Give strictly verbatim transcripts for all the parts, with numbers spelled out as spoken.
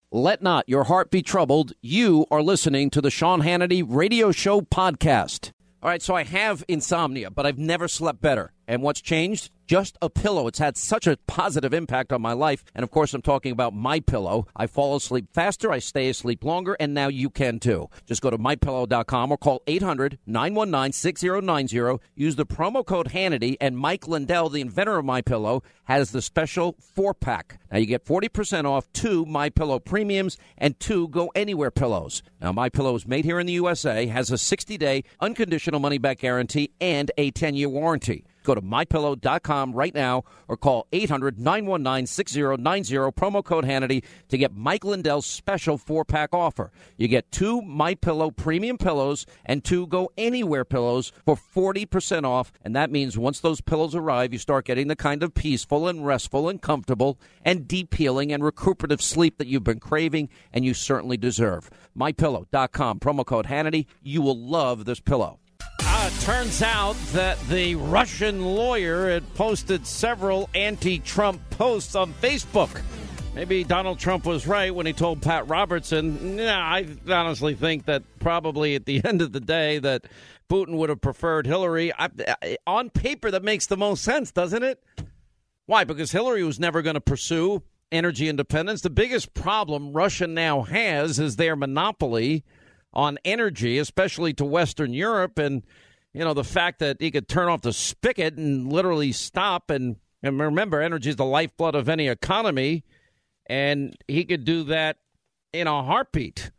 Let not your heart be troubled. You are listening to the Sean Hannity Radio Show podcast. All right, so I have insomnia, but I've never slept better. And what's changed? Just a pillow. It's had such a positive impact on my life. And, of course, I'm talking about MyPillow. I fall asleep faster, I stay asleep longer, and now you can, too. Just go to my pillow dot com or call eight hundred nine one nine six zero nine zero. Use the promo code Hannity, and Mike Lindell, the inventor of MyPillow, has the special four-pack. Now, you get forty percent off two MyPillow Premiums and two Go Anywhere pillows. Now, MyPillow is made here in the U S A, has a sixty-day unconditional money-back guarantee, and a ten-year warranty. Go to my pillow dot com right now or call eight hundred nine one nine six zero nine zero, promo code Hannity, to get Mike Lindell's special four-pack offer. You get two MyPillow premium pillows and two Go Anywhere pillows for forty percent off, and that means once those pillows arrive, you start getting the kind of peaceful and restful and comfortable and deep healing and recuperative sleep that you've been craving and you certainly deserve. my pillow dot com, promo code Hannity. You will love this pillow. Uh, turns out that the Russian lawyer had posted several anti-Trump posts on Facebook. Maybe Donald Trump was right when he told Pat Robertson. Nah, I honestly think that probably at the end of the day that Putin would have preferred Hillary. I, I, on paper, that makes the most sense, doesn't it? Why? Because Hillary was never going to pursue energy independence. The biggest problem Russia now has is their monopoly on energy, especially to Western Europe. And, you know, the fact that he could turn off the spigot and literally stop. And, and remember, energy is the lifeblood of any economy. And he could do that in a heartbeat.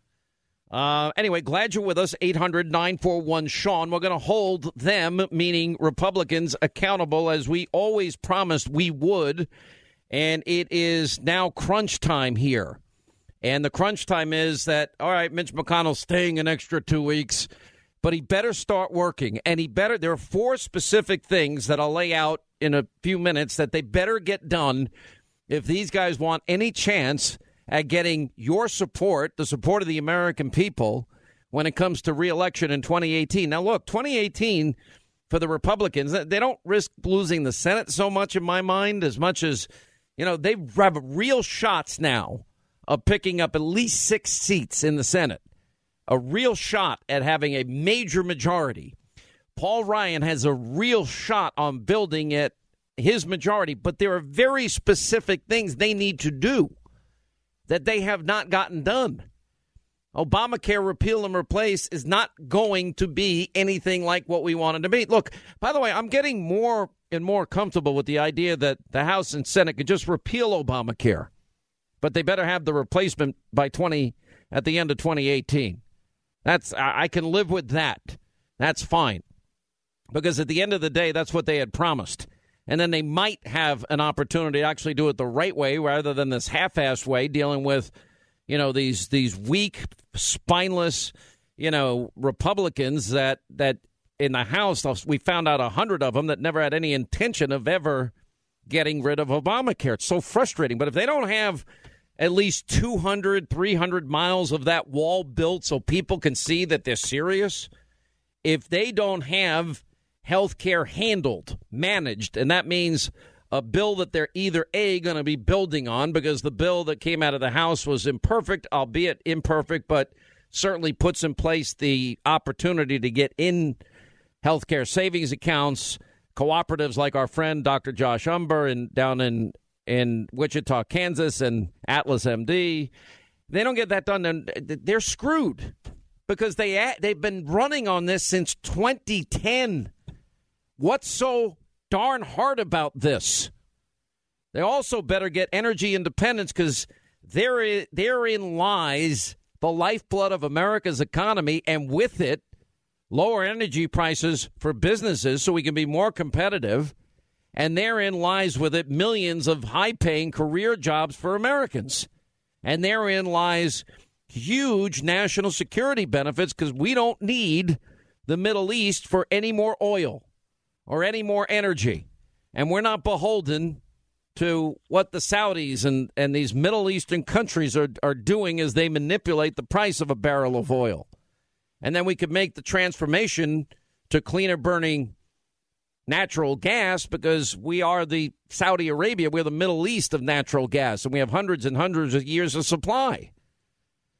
Uh, anyway, glad you're with us. eight hundred nine four one Sean. We're going to hold them, meaning Republicans, accountable as we always promised we would. And it is now crunch time here. And the crunch time is that, all right, Mitch McConnell's staying an extra two weeks, but he better start working. And he better, there are four specific things that I'll lay out in a few minutes that they better get done if these guys want any chance at getting your support, the support of the American people, when it comes to re-election in twenty eighteen. Now, look, twenty eighteen for the Republicans, they don't risk losing the Senate so much in my mind, as much as, you know, they have real shots now of picking up at least six seats in the Senate, a real shot at having a major majority. Paul Ryan has a real shot on building it, his majority, but there are very specific things they need to do that they have not gotten done. Obamacare repeal and replace is not going to be anything like what we wanted to be. Look, by the way, I'm getting more and more comfortable with the idea that the House and Senate could just repeal Obamacare, but they better have the replacement by twenty at the end of twenty eighteen. That's I can live with that. That's fine, because at the end of the day, that's what they had promised. And then they might have an opportunity to actually do it the right way rather than this half-assed way, dealing with, you know, these these weak, spineless, you know, Republicans that that in the House, we found out a hundred of them that never had any intention of ever getting rid of Obamacare. It's so frustrating. But if they don't have at least two hundred, three hundred miles of that wall built so people can see that they're serious, if they don't have health care handled, managed, and that means a bill that they're either A, going to be building on, because the bill that came out of the House was imperfect, albeit imperfect, but certainly puts in place the opportunity to get in health care savings accounts, cooperatives like our friend Doctor Josh Umber in, down in, in Wichita, Kansas, and Atlas M D. They don't get that done, then they're screwed, because they, they've been running on this since twenty ten. What's so darn hard about this? They also better get energy independence, because there, therein lies the lifeblood of America's economy, and with it, lower energy prices for businesses so we can be more competitive. And therein lies with it millions of high-paying career jobs for Americans. And therein lies huge national security benefits, because we don't need the Middle East for any more oil or any more energy. And we're not beholden to what the Saudis and, and these Middle Eastern countries are, are doing as they manipulate the price of a barrel of oil. And then we could make the transformation to cleaner burning natural gas, because we are the Saudi Arabia, we're the Middle East of natural gas, and we have hundreds and hundreds of years of supply.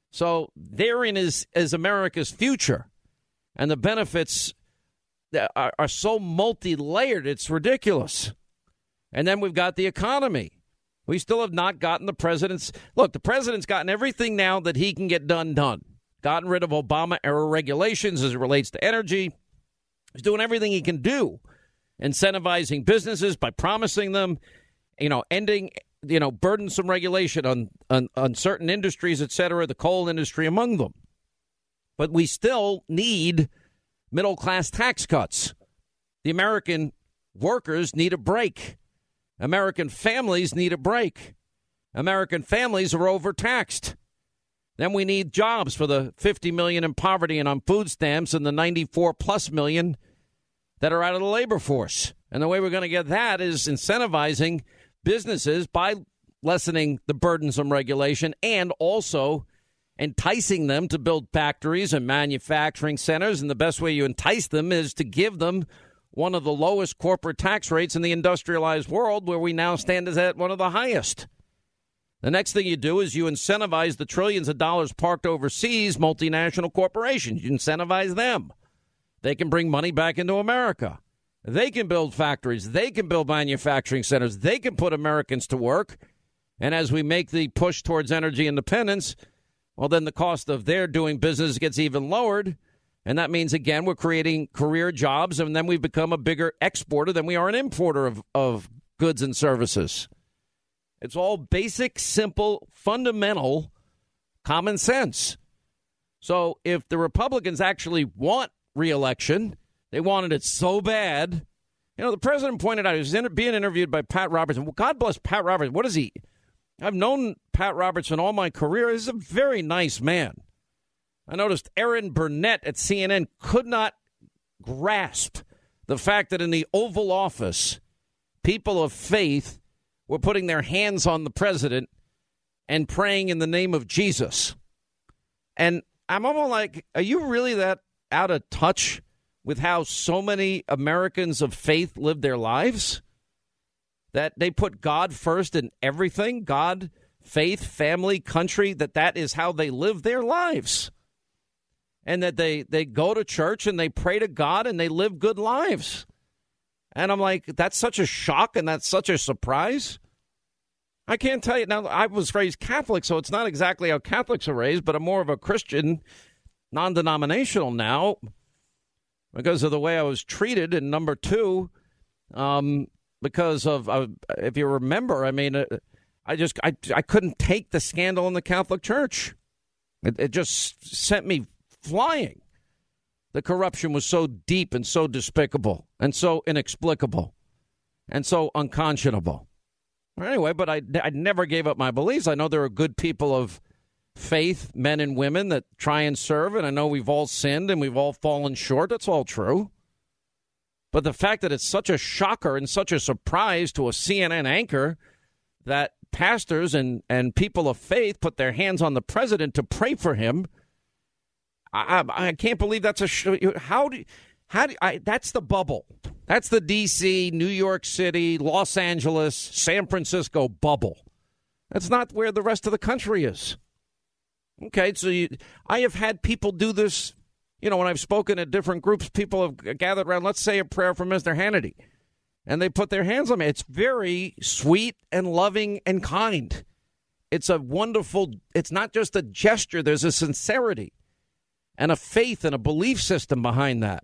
So therein is, is America's future. And the benefits are, are so multi-layered, it's ridiculous. And then we've got the economy. We still have not gotten the president's... Look, the president's gotten everything now that he can get done, done. Gotten rid of Obama-era regulations as it relates to energy. He's doing everything he can do. Incentivizing businesses by promising them, you know, ending, you know, burdensome regulation on, on, on certain industries, et cetera, the coal industry among them. But we still need middle-class tax cuts. The American workers need a break. American families need a break. American families are overtaxed. Then we need jobs for the fifty million in poverty and on food stamps and the ninety-four plus million that are out of the labor force. And the way we're going to get that is incentivizing businesses by lessening the burdensome regulation and also enticing them to build factories and manufacturing centers. And the best way you entice them is to give them one of the lowest corporate tax rates in the industrialized world, where we now stand as at one of the highest. The next thing you do is you incentivize the trillions of dollars parked overseas, multinational corporations. You incentivize them. They can bring money back into America. They can build factories. They can build manufacturing centers. They can put Americans to work. And as we make the push towards energy independence, well, then the cost of their doing business gets even lowered. And that means, again, we're creating career jobs, and then we become a bigger exporter than we are an importer of, of goods and services. It's all basic, simple, fundamental common sense. So if the Republicans actually want re-election, they wanted it so bad. You know, the president pointed out, he was inter- being interviewed by Pat Robertson. Well, God bless Pat Robertson. What is he? I've known Pat Robertson all my career. He's a very nice man. I noticed Erin Burnett at C N N could not grasp the fact that in the Oval Office, people of faith were putting their hands on the president and praying in the name of Jesus. And I'm almost like, are you really that out of touch with how so many Americans of faith live their lives? That they put God first in everything? God, faith, family, country, that that is how they live their lives. And that they, they go to church and they pray to God and they live good lives. And I'm like, that's such a shock and that's such a surprise. I can't tell you. Now, I was raised Catholic, so it's not exactly how Catholics are raised, but I'm more of a Christian, non-denominational now because of the way I was treated. And number two, um, because of, uh, if you remember, I mean, uh, I just, I, I couldn't take the scandal in the Catholic Church. It, it just sent me flying. The corruption was so deep and so despicable and so inexplicable and so unconscionable. Anyway, but I, I never gave up my beliefs. I know there are good people of faith, men and women, that try and serve, and I know we've all sinned and we've all fallen short. That's all true. But the fact that it's such a shocker and such a surprise to a C N N anchor that pastors and, and people of faith put their hands on the president to pray for him, I, I, I can't believe that's a sh- how do how do I, that's the bubble. That's the D C, New York City, Los Angeles, San Francisco bubble. That's not where the rest of the country is. Okay, so you, I have had people do this. You know, when I've spoken at different groups, people have gathered around, let's say a prayer for Mister Hannity, and they put their hands on me. It's very sweet and loving and kind. It's a wonderful, it's not just a gesture. There's a sincerity and a faith and a belief system behind that.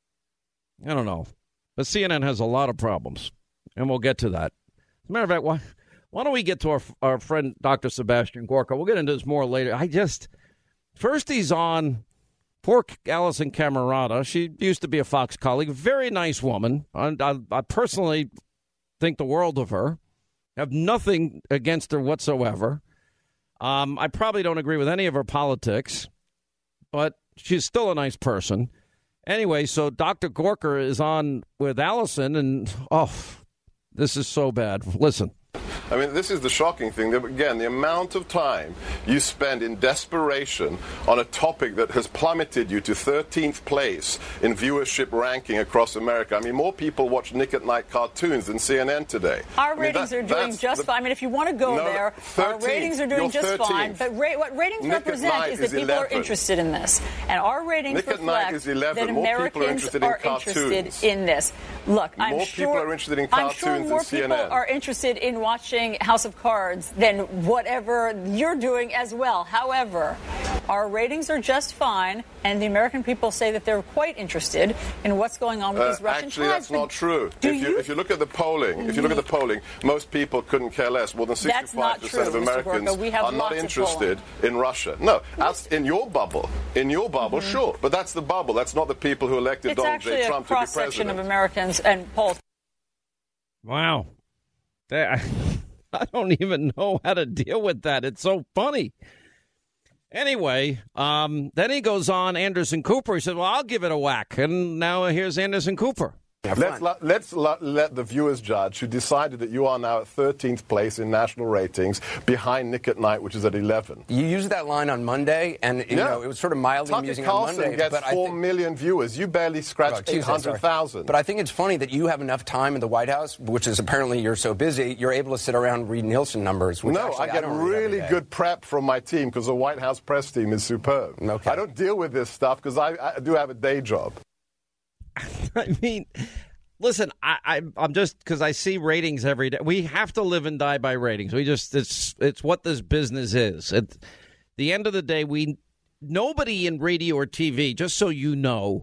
I don't know. But C N N has a lot of problems, and we'll get to that. As a matter of fact, why, why don't we get to our, our friend Doctor Sebastian Gorka? We'll get into this more later. I just, first he's on... Poor Allison Camerata. She used to be a Fox colleague. Very nice woman. I, I, I personally think the world of her. Have nothing against her whatsoever. Um, I probably don't agree with any of her politics, but she's still a nice person. Anyway, so Doctor Gorka is on with Allison, and, oh, this is so bad. Listen. I mean, this is the shocking thing. That, again, the amount of time you spend in desperation on a topic that has plummeted you to thirteenth place in viewership ranking across America. I mean, more people watch Nick at Night cartoons than C N N today. Our I mean, ratings that, are doing just the, fine. I mean, if you want to go no, there, thirteenth, our ratings are doing just thirteenth. fine. But ra- what ratings Nick represent is that is people eleven. are interested in this. And our ratings Nick at reflect Night is eleven. that More Americans people are interested in are cartoons. interested in this. Look, I'm more sure, people are interested in I'm cartoons sure more than C N N. people are interested in watching House of Cards than whatever you're doing as well. However, our ratings are just fine, and the American people say that they're quite interested in what's going on with Uh, these Russian actually, tribes. that's not true. Do if you, you? if you look at the polling, if you look at the polling, most people couldn't care less. More than That's not sixty-five percent of true, Mister Americans Burka. We have are not lots of interested in Russia. No, as in your bubble, in your bubble, Mm-hmm. sure, but that's the bubble. That's not the people who elected It's Donald actually J. a Trump to be cross-section president. of Americans and polls. Wow. That, I, I don't even know how to deal with that. It's so funny. Anyway, um, then he goes on, Anderson Cooper. He said, well, I'll give it a whack. And now here's Anderson Cooper. Let's, la- let's la- let the viewers judge, who decided that you are now at thirteenth place in national ratings, behind Nick at Night, which is at eleven. You used that line on Monday, and you Yeah. know it was sort of mildly Tucker amusing Carlson on Monday. gets but four I think, million viewers. You barely Oh, scratched Tuesday, eight hundred thousand. But I think it's funny that you have enough time in the White House, which is apparently you're so busy, you're able to sit around and read Nielsen numbers. Which No, actually, I get don't read every really day. good prep from my team because the White House press team is superb. Okay. I don't deal with this stuff because I, I do have a day job. I mean, listen, I, I, I'm just because I see ratings every day. We have to live and die by ratings. We just it's it's what this business is. At the end of the day, we nobody in radio or T V, just so you know,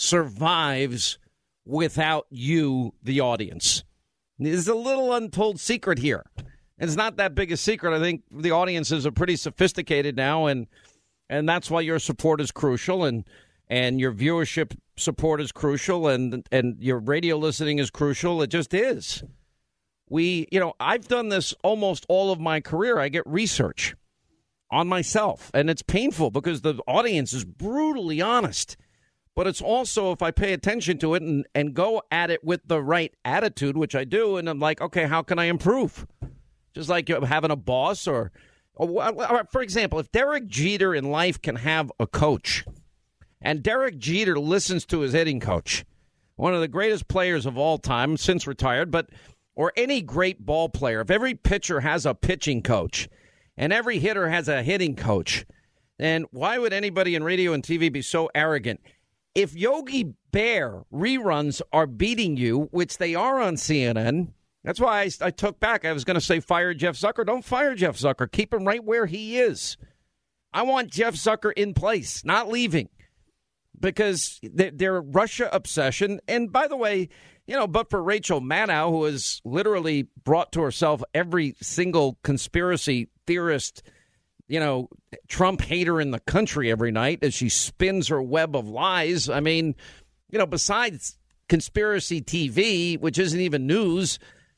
survives without you, the audience. There's a little untold secret here. It's not that big a secret. I think the audiences are pretty sophisticated now, and and that's why your support is crucial, and and your viewership support is crucial, and and your radio listening is crucial. It just is. We, you know, I've done this almost all of my career. I get research on myself, and it's painful because the audience is brutally honest. But it's also, if I pay attention to it and, and go at it with the right attitude, which I do, and I'm like, okay, how can I improve? Just like having a boss or, or, for example, if Derek Jeter in life can have a coach, and Derek Jeter listens to his hitting coach, one of the greatest players of all time, since retired, but or any great ball player, if every pitcher has a pitching coach and every hitter has a hitting coach, then why would anybody in radio and T V be so arrogant? If Yogi Bear reruns are beating you, which they are on C N N, that's why I, I took back. I was going to say fire Jeff Zucker. Don't fire Jeff Zucker. Keep him right where he is. I want Jeff Zucker in place, not leaving, because their Russia obsession. And by the way, you know, but for Rachel Maddow, who has literally brought to herself every single conspiracy theorist, you know, Trump hater in the country every night as she spins her web of lies. I mean, you know, besides conspiracy T V, which isn't even news,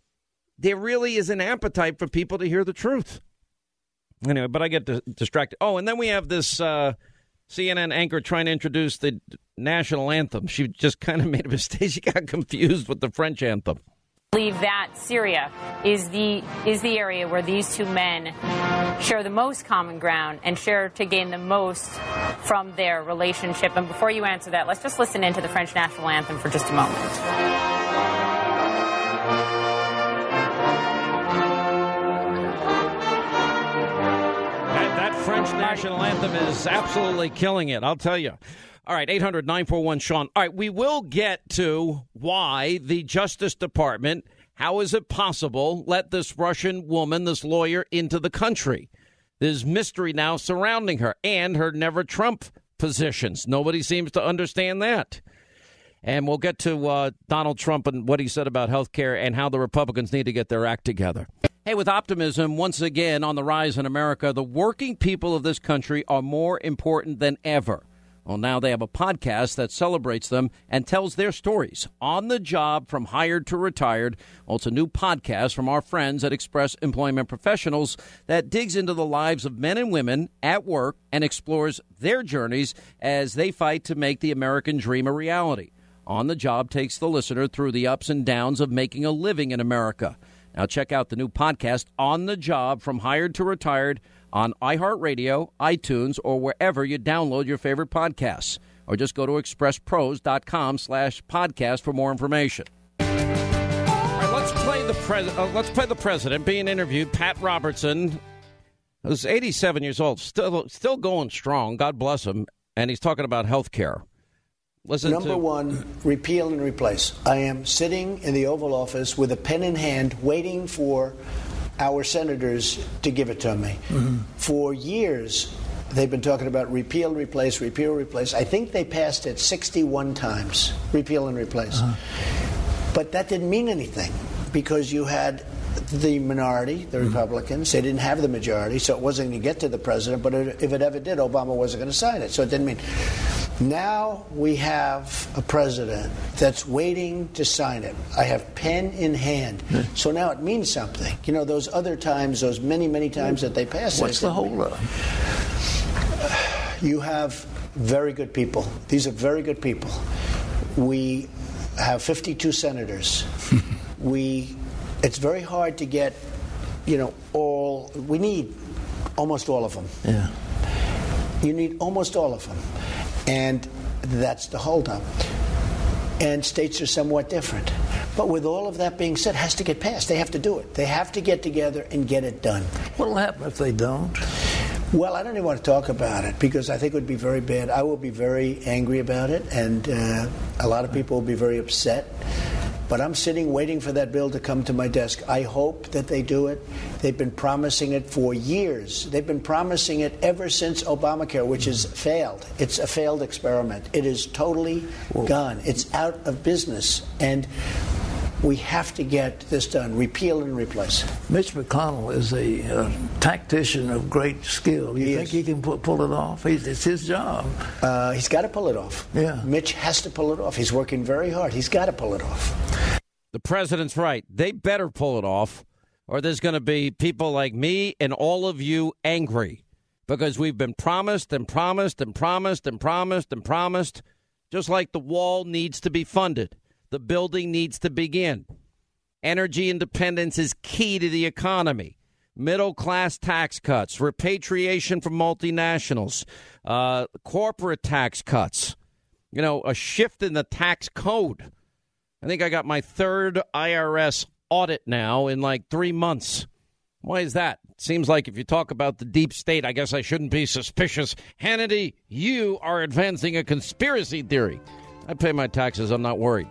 there really is an appetite for people to hear the truth. Anyway, but I get distracted. Oh, and then we have this uh, C N N anchor trying to introduce the national anthem. She just kind of made a mistake. She got confused with the French anthem. I believe that Syria is the is the area where these two men share the most common ground and share to gain the most from their relationship. And before you answer that, let's just listen into the French national anthem for just a moment. That, that French national anthem is absolutely killing it, I'll tell you. All right, eight hundred nine four one Sean. All right, we will get to why the Justice Department, how is it possible, let this Russian woman, this lawyer, into the country. There's mystery now surrounding her and her never Trump positions. Nobody seems to understand that. And we'll get to uh, Donald Trump and what he said about health care and how the Republicans need to get their act together. Hey, with optimism once again on the rise in America, the working people of this country are more important than ever. Well, now they have a podcast that celebrates them and tells their stories on the job from hired to retired. Well, it's a new podcast from our friends at Express Employment Professionals that digs into the lives of men and women at work and explores their journeys as they fight to make the American dream a reality. On the Job takes the listener through the ups and downs of making a living in America. Now check out the new podcast, On the Job, From Hired to Retired, on iHeartRadio, iTunes, or wherever you download your favorite podcasts. Or just go to expresspros.com slash podcast for more information. All right, let's play the pres- uh, let's play the president being interviewed. Pat Robertson, who's eighty-seven years old, still still going strong. God bless him. And he's talking about health care. Listen Number to- one, repeal and replace. I am sitting in the Oval Office with a pen in hand waiting for our senators to give it to me. Mm-hmm. For years, they've been talking about repeal, replace, repeal, replace. I think they passed it sixty-one times, repeal and replace. Uh-huh. But that didn't mean anything because you had the minority, the mm-hmm. Republicans. They didn't have the majority, so it wasn't going to get to the president. But it, if it ever did, Obama wasn't going to sign it. So it didn't mean. Now we have a president that's waiting to sign it. I have pen in hand. Mm-hmm. So now it means something. You know, those other times, those many, many times that they passed What's it. What's the holdup? You have very good people. These are very good people. We have fifty-two senators. we, it's very hard to get, you know, all, we need almost all of them. Yeah. You need almost all of them. And that's the holdup. And states are somewhat different. But with all of that being said, it has to get passed. They have to do it. They have to get together and get it done. What will happen if they don't? Well, I don't even want to talk about it because I think it would be very bad. I will be very angry about it, and uh, a lot of people will be very upset. But I'm sitting waiting for that bill to come to my desk. I hope that they do it. They've been promising it for years. They've been promising it ever since Obamacare, which has failed. It's a failed experiment. It is totally Whoa. gone. It's out of business. And we have to get this done, repeal and replace. Mitch McConnell is a uh, tactician of great skill. You he think is. he can pu- pull it off? He's, it's his job. Uh, he's got to pull it off. Yeah. Mitch has to pull it off. He's working very hard. He's got to pull it off. The president's right. They better pull it off, or there's going to be people like me and all of you angry because we've been promised and promised and promised and promised and promised, just like the wall needs to be funded. The building needs to begin. Energy independence is key to the economy. Middle-class tax cuts, repatriation from multinationals, uh, corporate tax cuts, you know, a shift in the tax code. I think I got my third I R S audit now in like three months. Why is that? It seems like if you talk about the deep state, I guess I shouldn't be suspicious. Hannity, you are advancing a conspiracy theory. I pay my taxes. I'm not worried.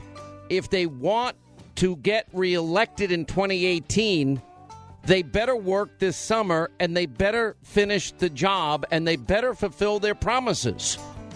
If they want to get reelected in twenty eighteen, they better work this summer and they better finish the job and they better fulfill their promises.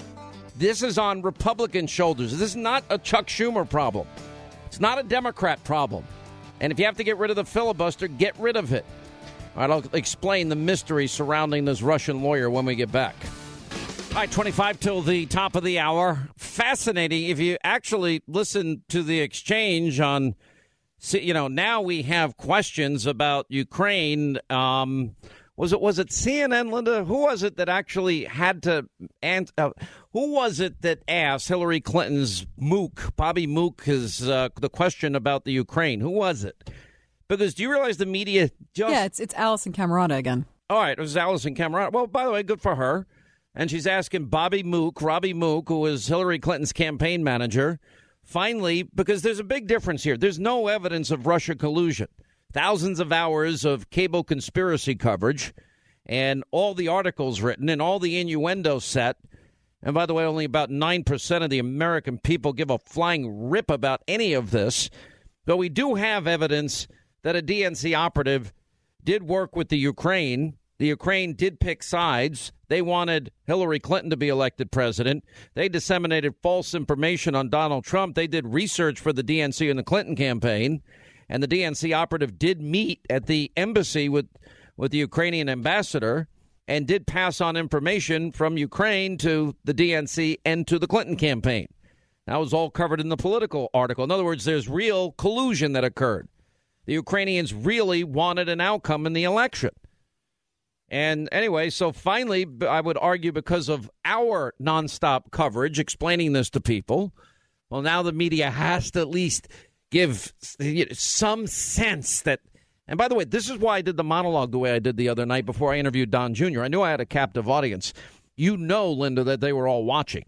This is on Republican shoulders. This is not a Chuck Schumer problem. It's not a Democrat problem. And if you have to get rid of the filibuster, get rid of it. All right, I'll explain the mystery surrounding this Russian lawyer when we get back. All right, twenty-five till the top of the hour. Fascinating. If you actually listen to the exchange on, you know, now we have questions about Ukraine. Um, was it was it C N N, Linda? Who was it that actually had to, and uh, who was it that asked Hillary Clinton's Mook, Bobby Mook, his, uh, the question about the Ukraine? Who was it? Because do you realize the media just... Yeah, it's, it's Alison Camerata again. All right, it was Alison Camerata. Well, by the way, good for her. And she's asking Bobby Mook, Robbie Mook, who was Hillary Clinton's campaign manager, finally, because there's a big difference here. There's no evidence of Russia collusion. Thousands of hours of cable conspiracy coverage and all the articles written and all the innuendo set. And by the way, only about nine percent of the American people give a flying rip about any of this. But we do have evidence that a D N C operative did work with the Ukraine. The Ukraine did pick sides. They wanted Hillary Clinton to be elected president. They disseminated false information on Donald Trump. They did research for the D N C and the Clinton campaign. And the D N C operative did meet at the embassy with, with the Ukrainian ambassador and did pass on information from Ukraine to the D N C and to the Clinton campaign. That was all covered in the Political article. In other words, there's real collusion that occurred. The Ukrainians really wanted an outcome in the election. And anyway, so finally, I would argue because of our nonstop coverage explaining this to people, well, now the media has to at least give some sense that, and by the way, this is why I did the monologue the way I did the other night before I interviewed Don Junior I knew I had a captive audience. You know, Linda, that they were all watching.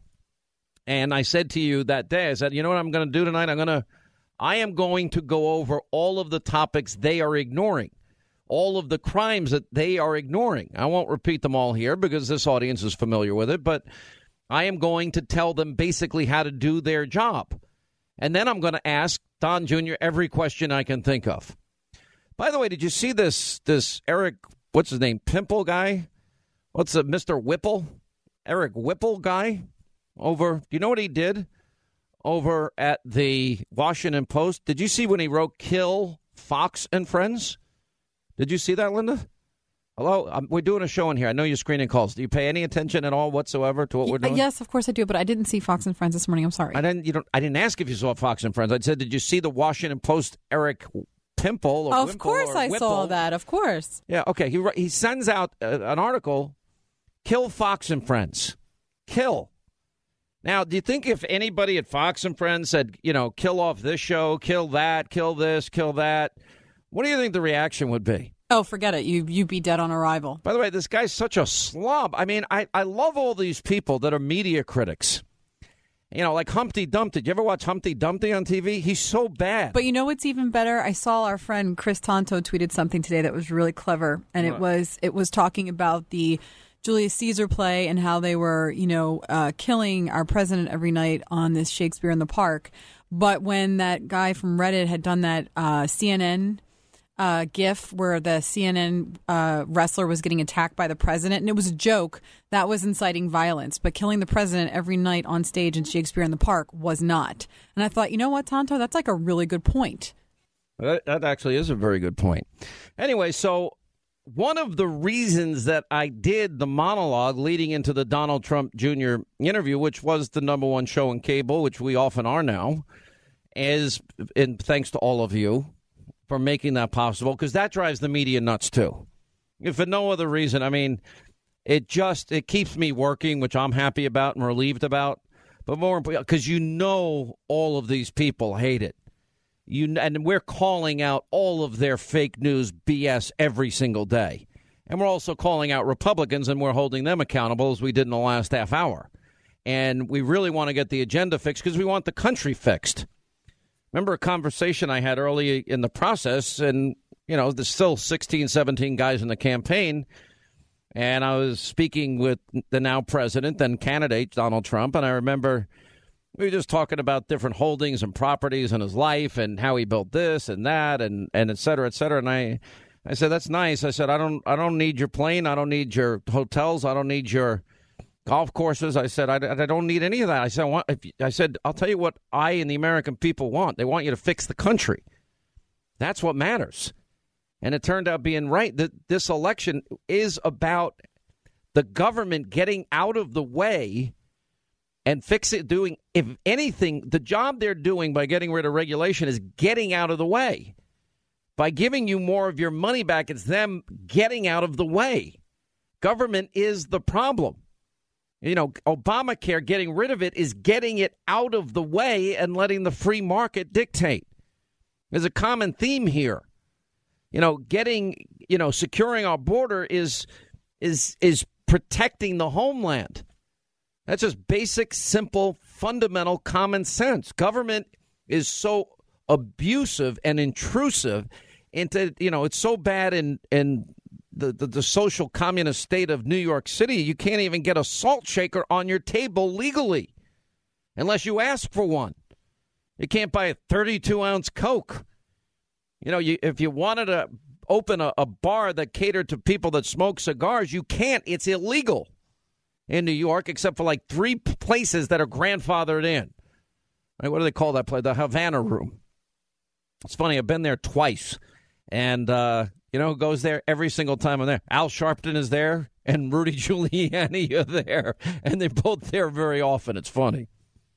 And I said to you that day, I said, you know what I'm going to do tonight? I'm going to, I am going to go over all of the topics they are ignoring, all of the crimes that they are ignoring. I won't repeat them all here because this audience is familiar with it, but I am going to tell them basically how to do their job. And then I'm going to ask Don Junior every question I can think of. By the way, did you see this, this Eric, what's his name, Pimple guy? What's the Mister Whipple? Eric Whipple guy? Over, do you know what he did over at the Washington Post? Did you see when he wrote "Kill Fox and Friends"? Did you see that, Linda? Hello, um, we're doing a show in here. I know you're screening calls. Do you pay any attention at all whatsoever to what we're doing? Yes, of course I do, but I didn't see Fox and Friends this morning. I'm sorry. I didn't. You don't. I didn't ask if you saw Fox and Friends. I said, did you see the Washington Post Eric Pimple? Or of Wimple course, or I Whipple? saw that. Of course. Yeah. Okay. He he sends out uh, an article. Kill Fox and Friends. Kill. Now, do you think if anybody at Fox and Friends said, you know, kill off this show, kill that, kill this, kill that, what do you think the reaction would be? Oh, forget it. You, you'd be dead on arrival. By the way, this guy's such a slob. I mean, I, I love all these people that are media critics. You know, like Humpty Dumpty. Did you ever watch Humpty Dumpty on T V? He's so bad. But you know what's even better? I saw our friend Chris Tonto tweeted something today that was really clever, and it was it was talking about the Julius Caesar play and how they were, you know, uh, killing our president every night on this Shakespeare in the Park. But when that guy from Reddit had done that uh, C N N uh, gif where the C N N uh, wrestler was getting attacked by the president, and it was a joke, that was inciting violence. But killing the president every night on stage in Shakespeare in the Park was not. And I thought, you know what, Tonto, that's like a really good point. That, that actually is a very good point. Anyway, so one of the reasons that I did the monologue leading into the Donald Trump Junior interview, which was the number one show in cable, which we often are now, is, and thanks to all of you for making that possible, because that drives the media nuts too. If for no other reason, I mean, it just, it keeps me working, which I'm happy about and relieved about, but more important, because you know all of these people hate it. You, and we're calling out all of their fake news B S every single day. And we're also calling out Republicans, and we're holding them accountable as we did in the last half hour. And we really want to get the agenda fixed because we want the country fixed. Remember a conversation I had early in the process, and, you know, there's still sixteen, seventeen guys in the campaign. And I was speaking with the now president, then candidate, Donald Trump, and I remember we were just talking about different holdings and properties in his life and how he built this and that and, and et cetera, et cetera. And I, I said, that's nice. I said, I don't I don't need your plane. I don't need your hotels. I don't need your golf courses. I said, I, I don't need any of that. I said, I, want, if, I said, I'll tell you what I and the American people want. They want you to fix the country. That's what matters. And it turned out being right that this election is about the government getting out of the way and fix it, doing, if anything, the job they're doing by getting rid of regulation is getting out of the way. By giving you more of your money back, it's them getting out of the way. Government is the problem. You know, Obamacare, getting rid of it is getting it out of the way and letting the free market dictate. There's a common theme here. You know, getting, you know, securing our border is is is protecting the homeland. That's just basic, simple, fundamental common sense. Government is so abusive and intrusive into, you know, it's so bad in, in the, the, the social communist state of New York City, you can't even get a salt shaker on your table legally unless you ask for one. You can't buy a thirty-two ounce Coke. You know, you, if you wanted to open a, a bar that catered to people that smoke cigars, you can't. It's illegal in New York, except for like three places that are grandfathered in. Right, what do they call that place? The Havana Room. It's funny. I've been there twice. And, uh, you know who goes there every single time I'm there? Al Sharpton is there, and Rudy Giuliani are there. And they're both there very often. It's funny.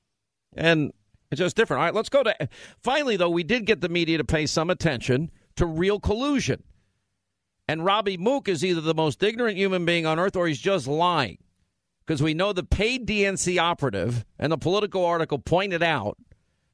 And it's just different. All right, let's go to... Finally, though, we did get the media to pay some attention to real collusion. And Robbie Mook is either the most ignorant human being on earth or he's just lying. Because we know the paid D N C operative and the Politico article pointed out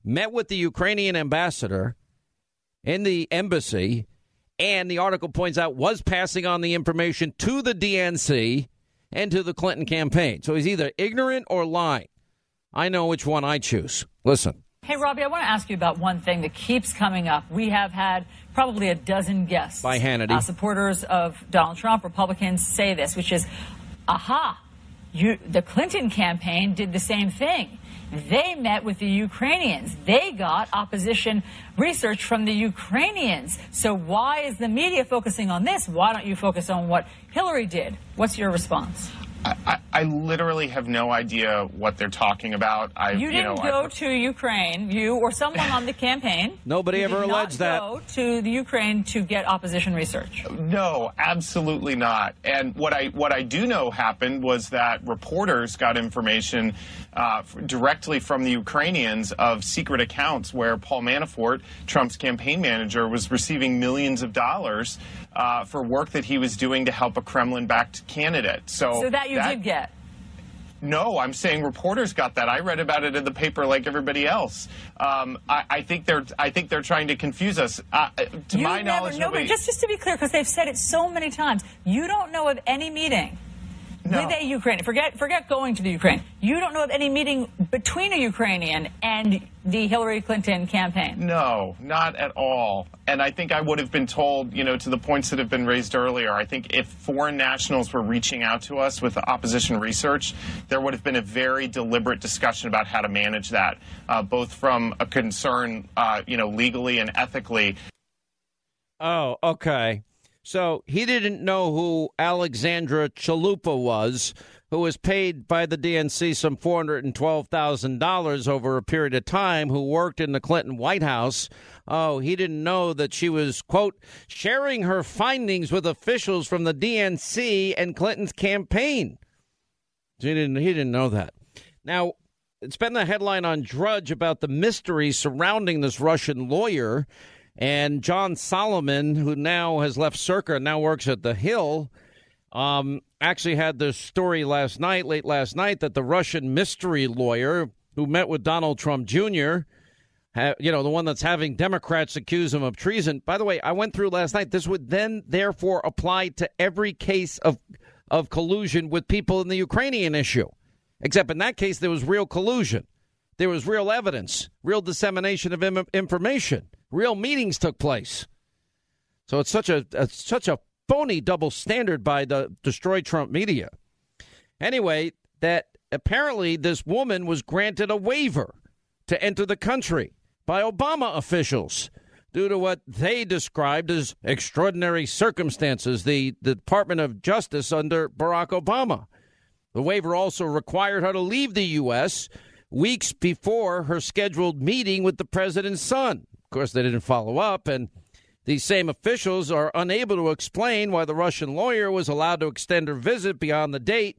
met with the Ukrainian ambassador in the embassy, and the article points out was passing on the information to the D N C and to the Clinton campaign. So he's either ignorant or lying. I know which one I choose. Listen. Hey, Robbie, I want to ask you about one thing that keeps coming up. We have had probably a dozen guests. By Hannity. Uh, supporters of Donald Trump, Republicans, say this, which is, aha, you, the Clinton campaign did the same thing. They met with the Ukrainians. They got opposition research from the Ukrainians. So why is the media focusing on this? Why don't you focus on what Hillary did? What's your response? I, I literally have no idea what they're talking about. I, you didn't you know, go I've... to Ukraine, you or someone on the campaign. Nobody you ever did alleged not that. Go to the Ukraine to get opposition research. No, absolutely not. And what I what I do know happened was that reporters got information uh, directly from the Ukrainians of secret accounts where Paul Manafort, Trump's campaign manager, was receiving millions of dollars uh, for work that he was doing to help a Kremlin-backed candidate. So, so that you that, did get. No, I'm saying reporters got that. I read about it in the paper like everybody else. Um, I, I think they're I think they're trying to confuse us. Uh, to you my never, knowledge, no, nobody... but just just to be clear, because they've said it so many times, you don't know of any meeting no. with a Ukrainian. Forget forget going to the Ukraine. You don't know of any meeting between a Ukrainian and the Hillary Clinton campaign. No, not at all. And I think I would have been told, you know, to the points that have been raised earlier, I think if foreign nationals were reaching out to us with opposition research, there would have been a very deliberate discussion about how to manage that, uh, both from a concern, uh, you know, legally and ethically. Oh, okay. So he didn't know who Alexandra Chalupa was, who was paid by the D N C some four hundred twelve thousand dollars over a period of time, who worked in the Clinton White House. Oh, he didn't know that she was, quote, sharing her findings with officials from the D N C and Clinton's campaign. He didn't, he didn't know that. Now, it's been the headline on Drudge about the mystery surrounding this Russian lawyer. And John Solomon, who now has left Circa and now works at The Hill, um, actually had this story last night, late last night, that the Russian mystery lawyer who met with Donald Trump Junior, ha, you know, the one that's having Democrats accuse him of treason. By the way, I went through last night. This would then, therefore, apply to every case of of collusion with people in the Ukrainian issue, except in that case, there was real collusion. There was real evidence, real dissemination of im- information. Real meetings took place. So it's such a, a such a phony double standard by the Destroy Trump media. Anyway, that apparently this woman was granted a waiver to enter the country by Obama officials due to what they described as extraordinary circumstances, the, the Department of Justice under Barack Obama. The waiver also required her to leave the U S weeks before her scheduled meeting with the president's son. Of course, they didn't follow up, and these same officials are unable to explain why the Russian lawyer was allowed to extend her visit beyond the date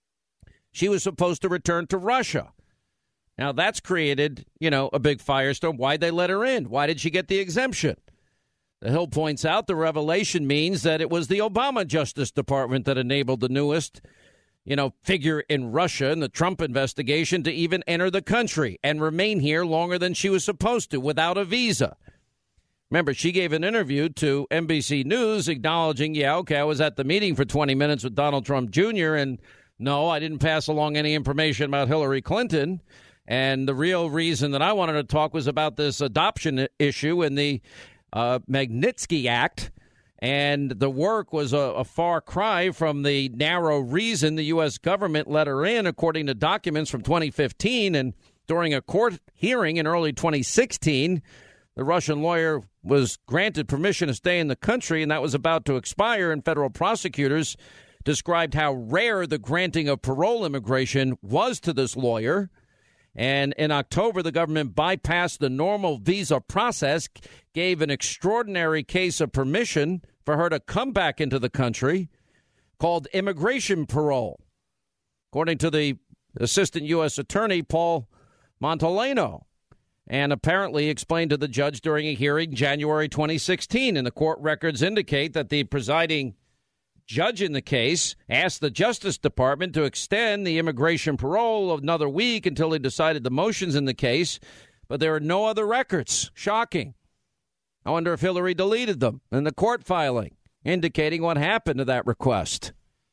she was supposed to return to Russia. Now, that's created, you know, a big firestorm. Why'd they let her in? Why did she get the exemption? The Hill points out the revelation means that it was the Obama Justice Department that enabled the newest, you know, figure in Russia in the Trump investigation to even enter the country and remain here longer than she was supposed to without a visa. Remember, she gave an interview to N B C News acknowledging, yeah, okay, I was at the meeting for twenty minutes with Donald Trump Junior And no, I didn't pass along any information about Hillary Clinton. And the real reason that I wanted to talk was about this adoption issue in the uh, Magnitsky Act. And the work was a, a far cry from the narrow reason the U S government let her in, according to documents from twenty fifteen. And during a court hearing in early twenty sixteen, the Russian lawyer was granted permission to stay in the country, and that was about to expire. And federal prosecutors described how rare the granting of parole immigration was to this lawyer. And in October, the government bypassed the normal visa process, gave an extraordinary case of permission for her to come back into the country called immigration parole, according to the assistant U S attorney, Paul Montolano, and apparently explained to the judge during a hearing January twenty sixteen. And the court records indicate that the presiding judge in the case asked the Justice Department to extend the immigration parole another week until he decided the motions in the case. But there are no other records. Shocking. I wonder if Hillary deleted them in the court filing, indicating what happened to that request.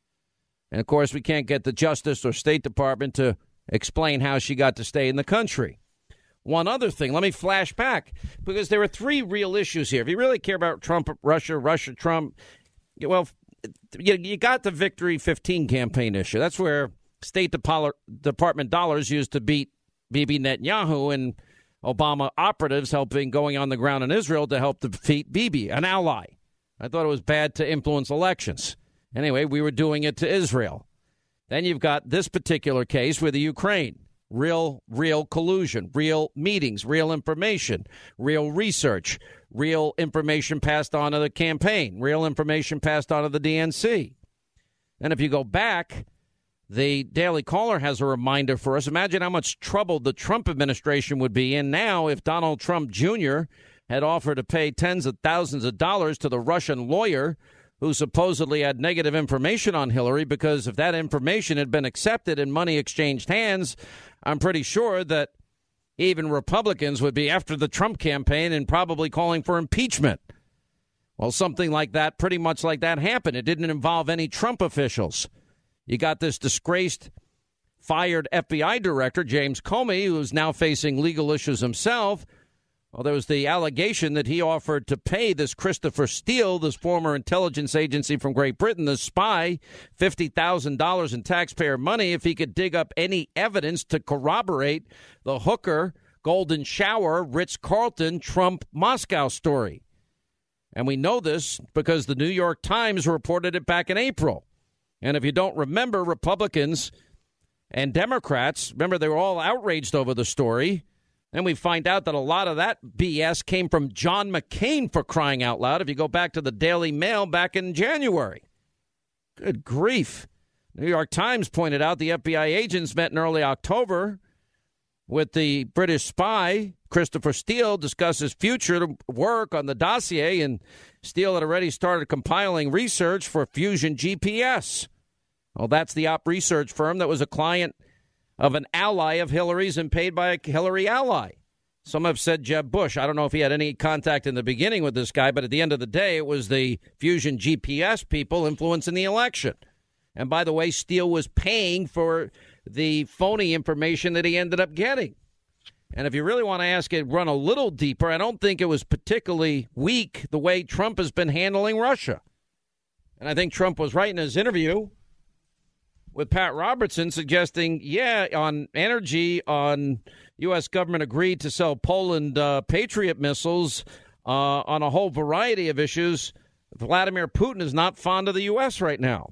And, of course, we can't get the Justice or State Department to explain how she got to stay in the country. One other thing, let me flash back, because there are three real issues here. If you really care about Trump, Russia, Russia, Trump, well, you, you got the Victory fifteen campaign issue. That's where State Department dollars used to beat Bibi Netanyahu and Obama operatives helping going on the ground in Israel to help defeat Bibi, an ally. I thought it was bad to influence elections. Anyway, we were doing it to Israel. Then you've got this particular case with the Ukraine. Real, real collusion, real meetings, real information, real research, real information passed on to the campaign, real information passed on to the D N C. And if you go back, the Daily Caller has a reminder for us. Imagine how much trouble the Trump administration would be in now if Donald Trump Junior had offered to pay tens of thousands of dollars to the Russian lawyer who supposedly had negative information on Hillary, because if that information had been accepted and money exchanged hands, I'm pretty sure that even Republicans would be after the Trump campaign and probably calling for impeachment. Well, something like that, pretty much like that happened. It didn't involve any Trump officials. You got this disgraced, fired F B I director, James Comey, who's now facing legal issues himself. Well, there was the allegation that he offered to pay this Christopher Steele, this former intelligence agency from Great Britain, the spy, fifty thousand dollars in taxpayer money if he could dig up any evidence to corroborate the hooker, golden shower, Ritz-Carlton, Trump Moscow story. And we know this because the New York Times reported it back in April. And if you don't remember, Republicans and Democrats, remember, they were all outraged over the story. And we find out that a lot of that B S came from John McCain, for crying out loud, if you go back to the Daily Mail back in January. Good grief. New York Times pointed out the F B I agents met in early October with the British spy, Christopher Steele, discuss his future work on the dossier, and Steele had already started compiling research for Fusion G P S. Well, that's the op research firm that was a client of an ally of Hillary's and paid by a Hillary ally. Some have said Jeb Bush. I don't know if he had any contact in the beginning with this guy, but at the end of the day, it was the Fusion G P S people influencing the election. And by the way, Steele was paying for the phony information that he ended up getting. And if you really want to ask it, run a little deeper, I don't think it was particularly weak the way Trump has been handling Russia. And I think Trump was right in his interview with Pat Robertson, suggesting, yeah, on energy, on U S government agreed to sell Poland uh, Patriot missiles, uh, on a whole variety of issues. Vladimir Putin is not fond of the U S right now.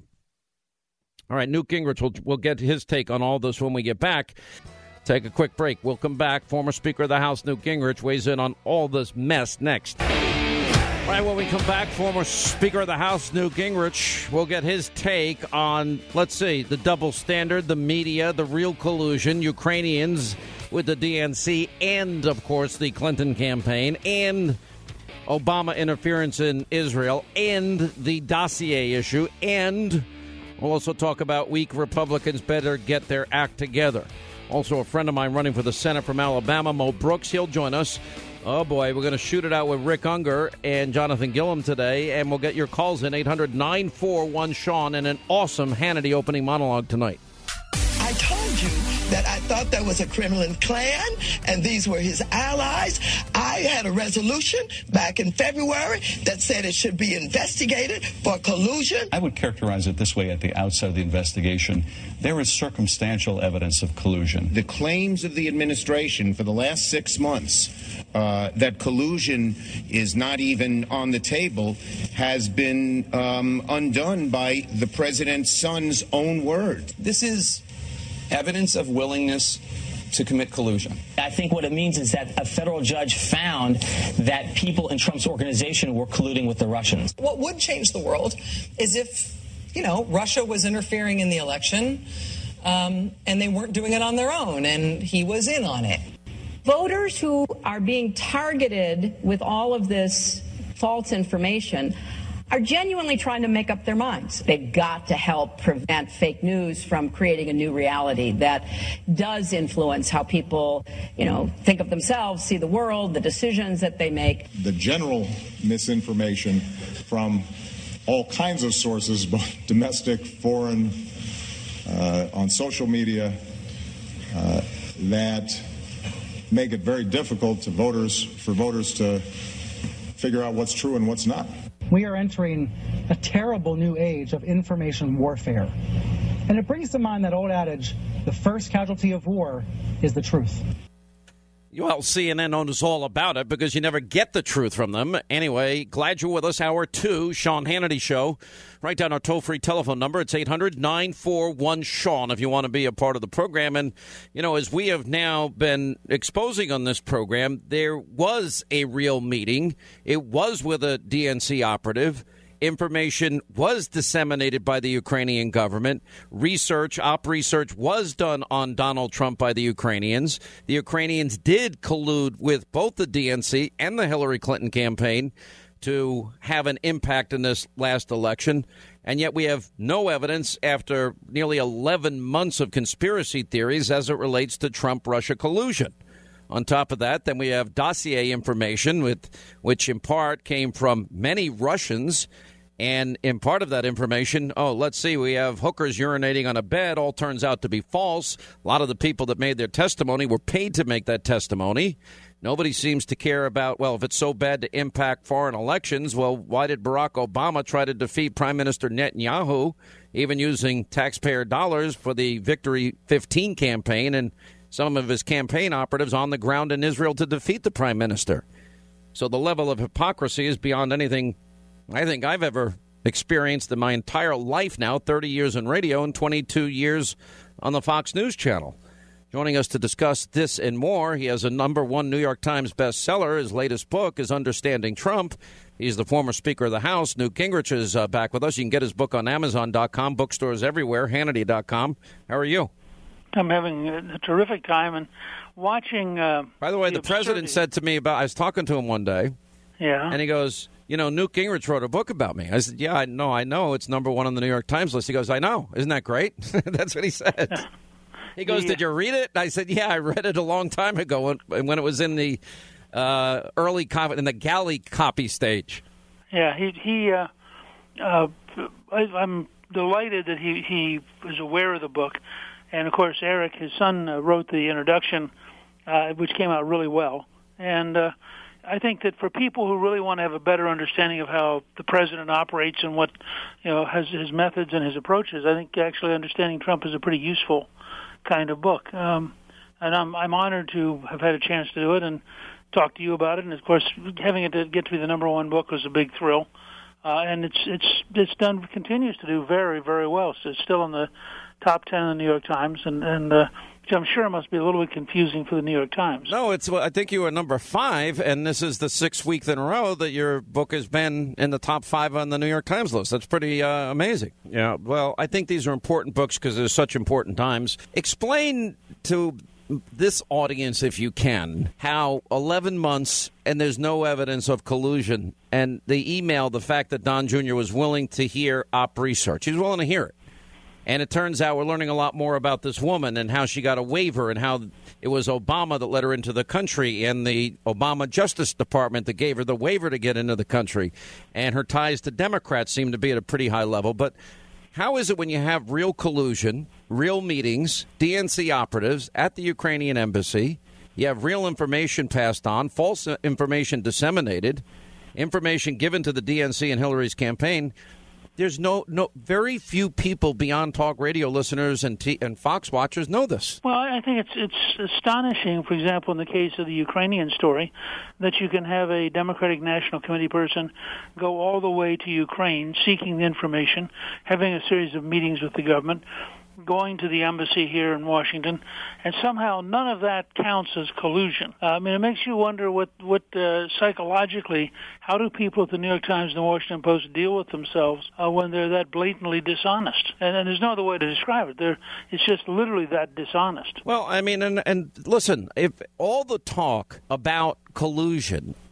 All right, Newt Gingrich, will we'll get his take on all this when we get back. Take a quick break. We'll come back. Former Speaker of the House, Newt Gingrich, weighs in on all this mess next. All right, when we come back, former Speaker of the House, Newt Gingrich, will get his take on, let's see, the double standard, the media, the real collusion, Ukrainians with the D N C, and, of course, the Clinton campaign, and Obama interference in Israel, and the dossier issue, and we'll also talk about weak Republicans better get their act together. Also, a friend of mine running for the Senate from Alabama, Mo Brooks, he'll join us. Oh, boy, we're going to shoot it out with Rick Unger and Jonathan Gillum today, and we'll get your calls in eight hundred nine four one Sean and an awesome Hannity opening monologue tonight. I told you that I thought that was a Kremlin clan, and these were his allies. I had a resolution back in February that said it should be investigated for collusion. I would characterize it this way at the outset of the investigation. There is circumstantial evidence of collusion. The claims of the administration for the last six months uh, that collusion is not even on the table has been um, undone by the president's son's own word. This is evidence of willingness to commit collusion. I think what it means is that a federal judge found that people in Trump's organization were colluding with the Russians. What would change the world is if, you know, Russia was interfering in the election um, and they weren't doing it on their own, and he was in on it. Voters who are being targeted with all of this false information are genuinely trying to make up their minds. They've got to help prevent fake news from creating a new reality that does influence how people, you know, think of themselves, see the world, the decisions that they make. The general misinformation from all kinds of sources, both domestic, foreign, uh, on social media, uh, that make it very difficult to voters for voters to figure out what's true and what's not. We are entering a terrible new age of information warfare. And it brings to mind that old adage, the first casualty of war is the truth. Well, C N N knows all about it because you never get the truth from them. Anyway, glad you're with us. Hour two, Sean Hannity Show. Write down our toll-free telephone number. It's eight hundred nine four one Sean if you want to be a part of the program. And, you know, as we have now been exposing on this program, there was a real meeting. It was with a D N C operative. Information was disseminated by the Ukrainian government. Research, op research, was done on Donald Trump by the Ukrainians. The Ukrainians did collude with both the D N C and the Hillary Clinton campaign to have an impact in this last election. And yet we have no evidence after nearly eleven months of conspiracy theories as it relates to Trump-Russia collusion. On top of that, then we have dossier information, with which in part came from many Russians. And in part of that information, oh, let's see, we have hookers urinating on a bed. All turns out to be false. A lot of the people that made their testimony were paid to make that testimony. Nobody seems to care about, well, if it's so bad to impact foreign elections, well, why did Barack Obama try to defeat Prime Minister Netanyahu, even using taxpayer dollars for the Victory fifteen campaign and some of his campaign operatives on the ground in Israel to defeat the prime minister? So the level of hypocrisy is beyond anything I think I've ever experienced in my entire life now, thirty years in radio and twenty-two years on the Fox News Channel. Joining us to discuss this and more, he has a number one New York Times bestseller. His latest book is Understanding Trump. He's the former Speaker of the House. Newt Gingrich is uh, back with us. You can get his book on Amazon dot com, bookstores everywhere, Hannity dot com. How are you? I'm having a terrific time and watching. Uh, By the way, the, the president said to me about, I was talking to him one day. Yeah. And he goes, you know, Newt Gingrich wrote a book about me. I said, yeah, I know, I know. It's number one on the New York Times list. He goes, I know. Isn't that great? That's what he said. He goes, did you read it? I said, yeah, I read it a long time ago when, when it was in the uh, early, copy, in the galley copy stage. Yeah, he, he uh, uh, I, I'm delighted that he, he was aware of the book. And, of course, Eric, his son, uh, wrote the introduction, uh, which came out really well. And uh, I think that for people who really want to have a better understanding of how the president operates and what, you know, has his methods and his approaches, I think actually Understanding Trump is a pretty useful kind of book. Um, and I'm, I'm honored to have had a chance to do it and talk to you about it. And, of course, having it to get to be the number one book was a big thrill. Uh, and it's it's it's done continues to do very, very well. So it's still in the top ten in the New York Times, and, and uh, which I'm sure must be a little bit confusing for the New York Times. No, it's. Well, I think you were number five, and this is the sixth week in a row that your book has been in the top five on the New York Times list. That's pretty uh, amazing. Yeah. Well, I think these are important books because there's such important times. Explain to this audience, if you can, how eleven months and there's no evidence of collusion, and the email, the fact that Don Junior was willing to hear op research. He was willing to hear it. And it turns out we're learning a lot more about this woman and how she got a waiver and how it was Obama that let her into the country and the Obama Justice Department that gave her the waiver to get into the country. And her ties to Democrats seem to be at a pretty high level. But how is it when you have real collusion, real meetings, D N C operatives at the Ukrainian embassy, you have real information passed on, false information disseminated, information given to the D N C and Hillary's campaign? There's no, no, very few people beyond talk radio listeners and T, and Fox watchers know this. Well, I think it's it's astonishing, for example, in the case of the Ukrainian story, that you can have a Democratic National Committee person go all the way to Ukraine seeking the information, having a series of meetings with the government, going to the embassy here in Washington, and somehow none of that counts as collusion. Uh, I mean, it makes you wonder what, what uh, psychologically, how do people at the New York Times and the Washington Post deal with themselves uh, when they're that blatantly dishonest? And, and there's no other way to describe it. They're, it's just literally that dishonest. Well, I mean, and, and listen, if all the talk about collusion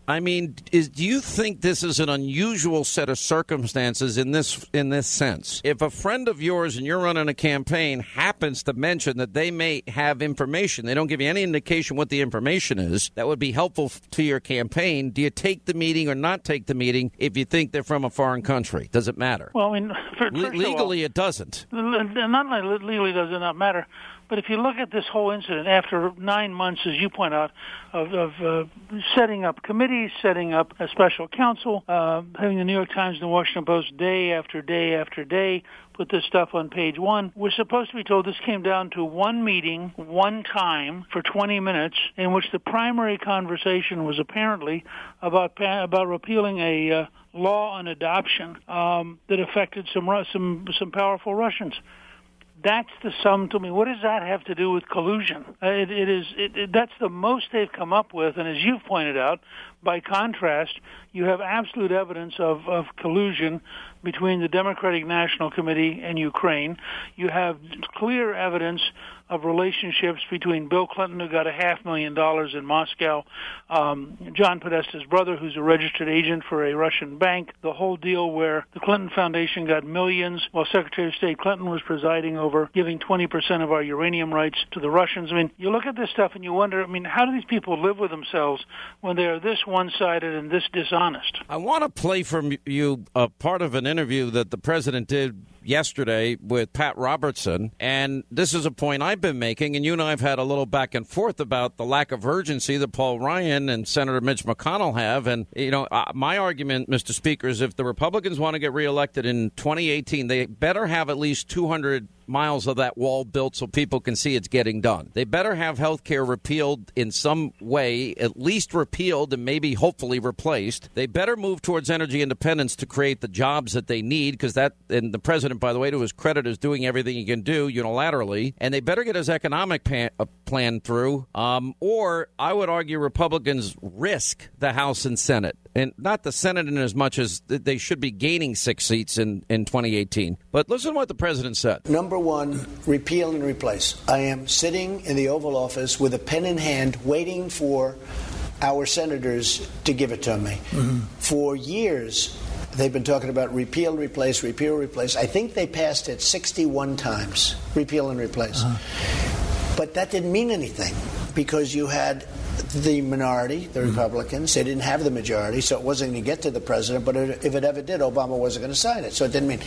I mean, is, do you think this is an unusual set of circumstances in this in this sense? If a friend of yours and you're running a campaign happens to mention that they may have information, they don't give you any indication what the information is, that would be helpful to your campaign, do you take the meeting or not take the meeting if you think they're from a foreign country? Does it matter? Well, I mean, for, Le- legally all, it doesn't. Not only legally does it not matter, but if you look at this whole incident after nine months, as you point out, of, of uh, setting up committees, setting up a special counsel, uh, having the New York Times and the Washington Post day after day after day put this stuff on page one, we're supposed to be told this came down to one meeting, one time, for twenty minutes, in which the primary conversation was apparently about about repealing a uh, law on adoption um, that affected some some some powerful Russians. That's the sum to me. What does that have to do with collusion? Uh, it, it is. It, it, that's the most they've come up with, and as you've pointed out, by contrast, you have absolute evidence of, of collusion between the Democratic National Committee and Ukraine. You have clear evidence of relationships between Bill Clinton, who got a half million dollars in Moscow, um, John Podesta's brother, who's a registered agent for a Russian bank, the whole deal where the Clinton Foundation got millions while Secretary of State Clinton was presiding over giving twenty percent of our uranium rights to the Russians. I mean, you look at this stuff and you wonder, I mean, how do these people live with themselves when they are this one-sided and this dishonest? I want to play from you a part of an interview that the president did yesterday with Pat Robertson, and this is a point I've been making, and you and I have had a little back and forth about the lack of urgency that Paul Ryan and Senator Mitch McConnell have. And, you know, uh, my argument, Mister Speaker, is if the Republicans want to get reelected in twenty eighteen, they better have at least two hundred miles of that wall built so people can see it's getting done. They better have health care repealed in some way, at least repealed and maybe hopefully replaced. They better move towards energy independence to create the jobs that they need, because that, and the president, by the way, to his credit, is doing everything he can do unilaterally. And they better get his economic pan, uh, plan through, um, or I would argue Republicans risk the House and Senate. And not the Senate in as much as they should be gaining six seats in, in twenty eighteen. But listen to what the president said. Number one, repeal and replace. I am sitting in the Oval Office with a pen in hand waiting for our senators to give it to me. Mm-hmm. For years, they've been talking about repeal, replace, repeal, replace. I think they passed it sixty-one times, repeal and replace. Uh-huh. But that didn't mean anything because you had the minority, the Republicans. They didn't have the majority, so it wasn't going to get to the president. But if it ever did, Obama wasn't going to sign it. So it didn't mean.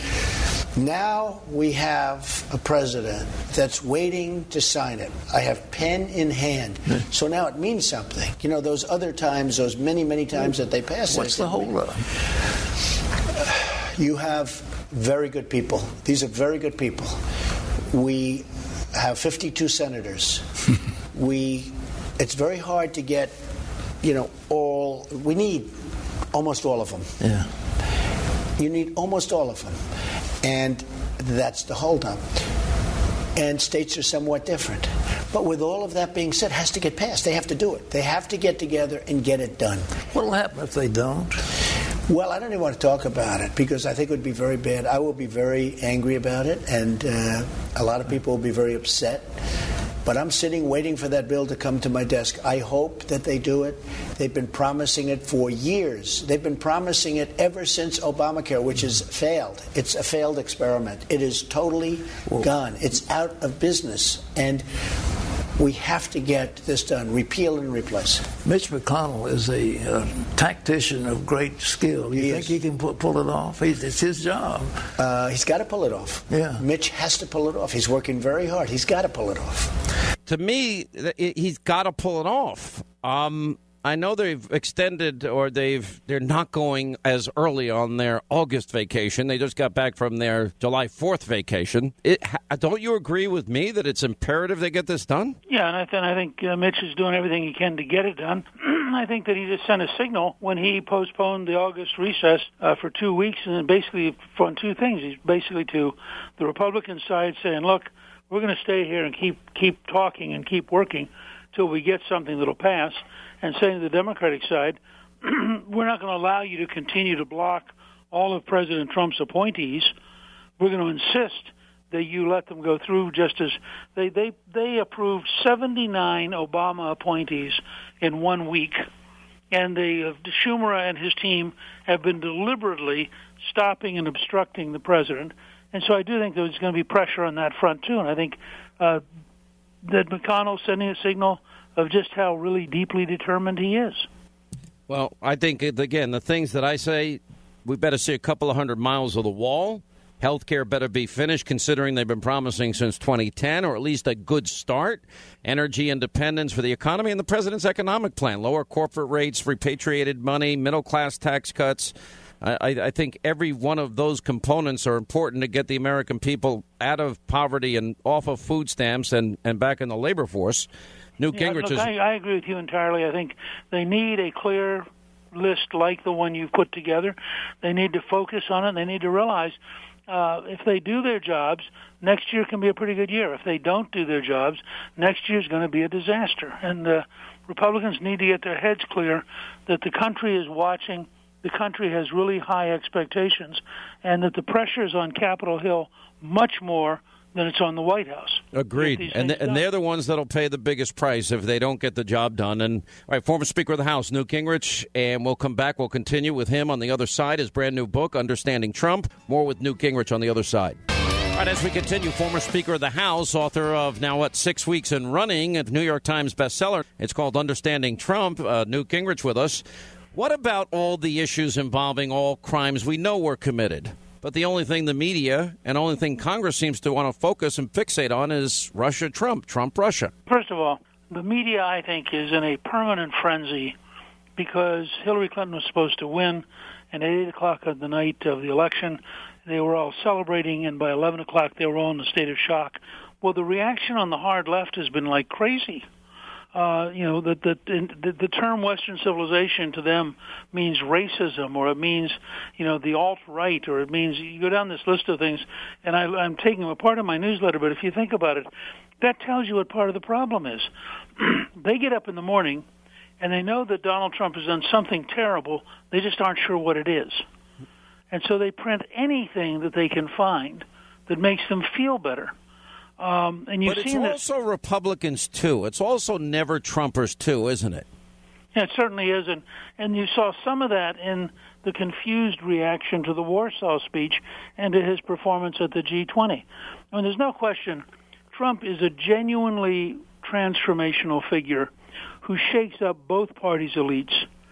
Now we have a president that's waiting to sign it. I have pen in hand. So now it means something. You know, those other times, those many, many times that they passed it. What's the holdup? You have very good people. These are very good people. We have fifty-two senators. we... It's very hard to get, you know, all, we need almost all of them. Yeah. You need almost all of them. And that's the holdup. And states are somewhat different. But with all of that being said, it has to get passed. They have to do it. They have to get together and get it done. What will happen if they don't? Well, I don't even want to talk about it because I think it would be very bad. I will be very angry about it, and uh, a lot of people will be very upset. But I'm sitting waiting for that bill to come to my desk. I hope that they do it. They've been promising it for years. They've been promising it ever since Obamacare, which has failed. It's a failed experiment. It is totally Whoa. gone. It's out of business. And we have to get this done, repeal and replace. Mitch McConnell is a uh, tactician of great skill. You he think is. he can pu- pull it off? He's, it's his job. Uh, he's got to pull it off. Yeah. Mitch has to pull it off. He's working very hard. He's got to pull it off. To me, he's got to pull it off. Um, I know they've extended, or they've they're not going as early on their August vacation. They just got back from their July fourth vacation. It, don't you agree with me that it's imperative they get this done? Yeah, and I, th- I think uh, Mitch is doing everything he can to get it done. I think that he just sent a signal when he postponed the August recess uh, for two weeks, and then basically on two things. He's basically to the Republican side saying, look, we're going to stay here and keep keep talking and keep working till we get something that'll pass, and saying to the Democratic side, we're not going to allow you to continue to block all of President Trump's appointees. We're going to insist that you let them go through just as they, they, they approved seventy-nine Obama appointees in one week. And the, uh, Schumer and his team have been deliberately stopping and obstructing the president. And so I do think there's going to be pressure on that front, too. And I think uh, that McConnell's sending a signal of just how really deeply determined he is. Well, I think, again, the things that I say, we better see a couple of hundred miles of the wall. Healthcare better be finished, considering they've been promising since twenty ten, or at least a good start. Energy independence for the economy, and the president's economic plan. Lower corporate rates, repatriated money, middle-class tax cuts. I, I think every one of those components are important to get the American people out of poverty and off of food stamps and, and back in the labor force. Newt yeah, Gingrich look, is... I, I agree with you entirely. I think they need a clear list like the one you've put together. They need to focus on it. They need to realize uh, if they do their jobs, next year can be a pretty good year. If they don't do their jobs, next year is going to be a disaster. And uh, Republicans need to get their heads clear that the country is watching. The country has really high expectations, and that the pressure is on Capitol Hill much more than it's on the White House. Agreed. And, th- and they're the ones that'll pay the biggest price if they don't get the job done. And all right, former Speaker of the House, Newt Gingrich, and we'll come back. We'll continue with him on the other side, his brand new book, Understanding Trump. More with Newt Gingrich on the other side. All right, as we continue, former Speaker of the House, author of now, what, six weeks in running, a New York Times bestseller. It's called Understanding Trump. Uh, Newt Gingrich with us. What about all the issues involving all crimes we know were committed? But the only thing the media and only thing Congress seems to want to focus and fixate on is Russia-Trump, Trump-Russia. First of all, the media, I think, is in a permanent frenzy because Hillary Clinton was supposed to win, and at eight o'clock on the night of the election, they were all celebrating, and by eleven o'clock they were all in a state of shock. Well, the reaction on the hard left has been like crazy. Uh, you know, the, the, the, the term Western civilization to them means racism, or it means, you know, the alt-right, or it means, you go down this list of things, and I, I'm taking them a part of my newsletter, but if you think about it, that tells you what part of the problem is. They get up in the morning, and they know that Donald Trump has done something terrible, they just aren't sure what it is. And so they print anything that they can find that makes them feel better. Um, and you've but it's seen also that, Republicans, too. It's also never Trumpers, too, isn't it? Yeah, it certainly is. And, and you saw some of that in the confused reaction to the Warsaw speech and to his performance at the G twenty. I mean, there's no question Trump is a genuinely transformational figure who shakes up both parties' elites.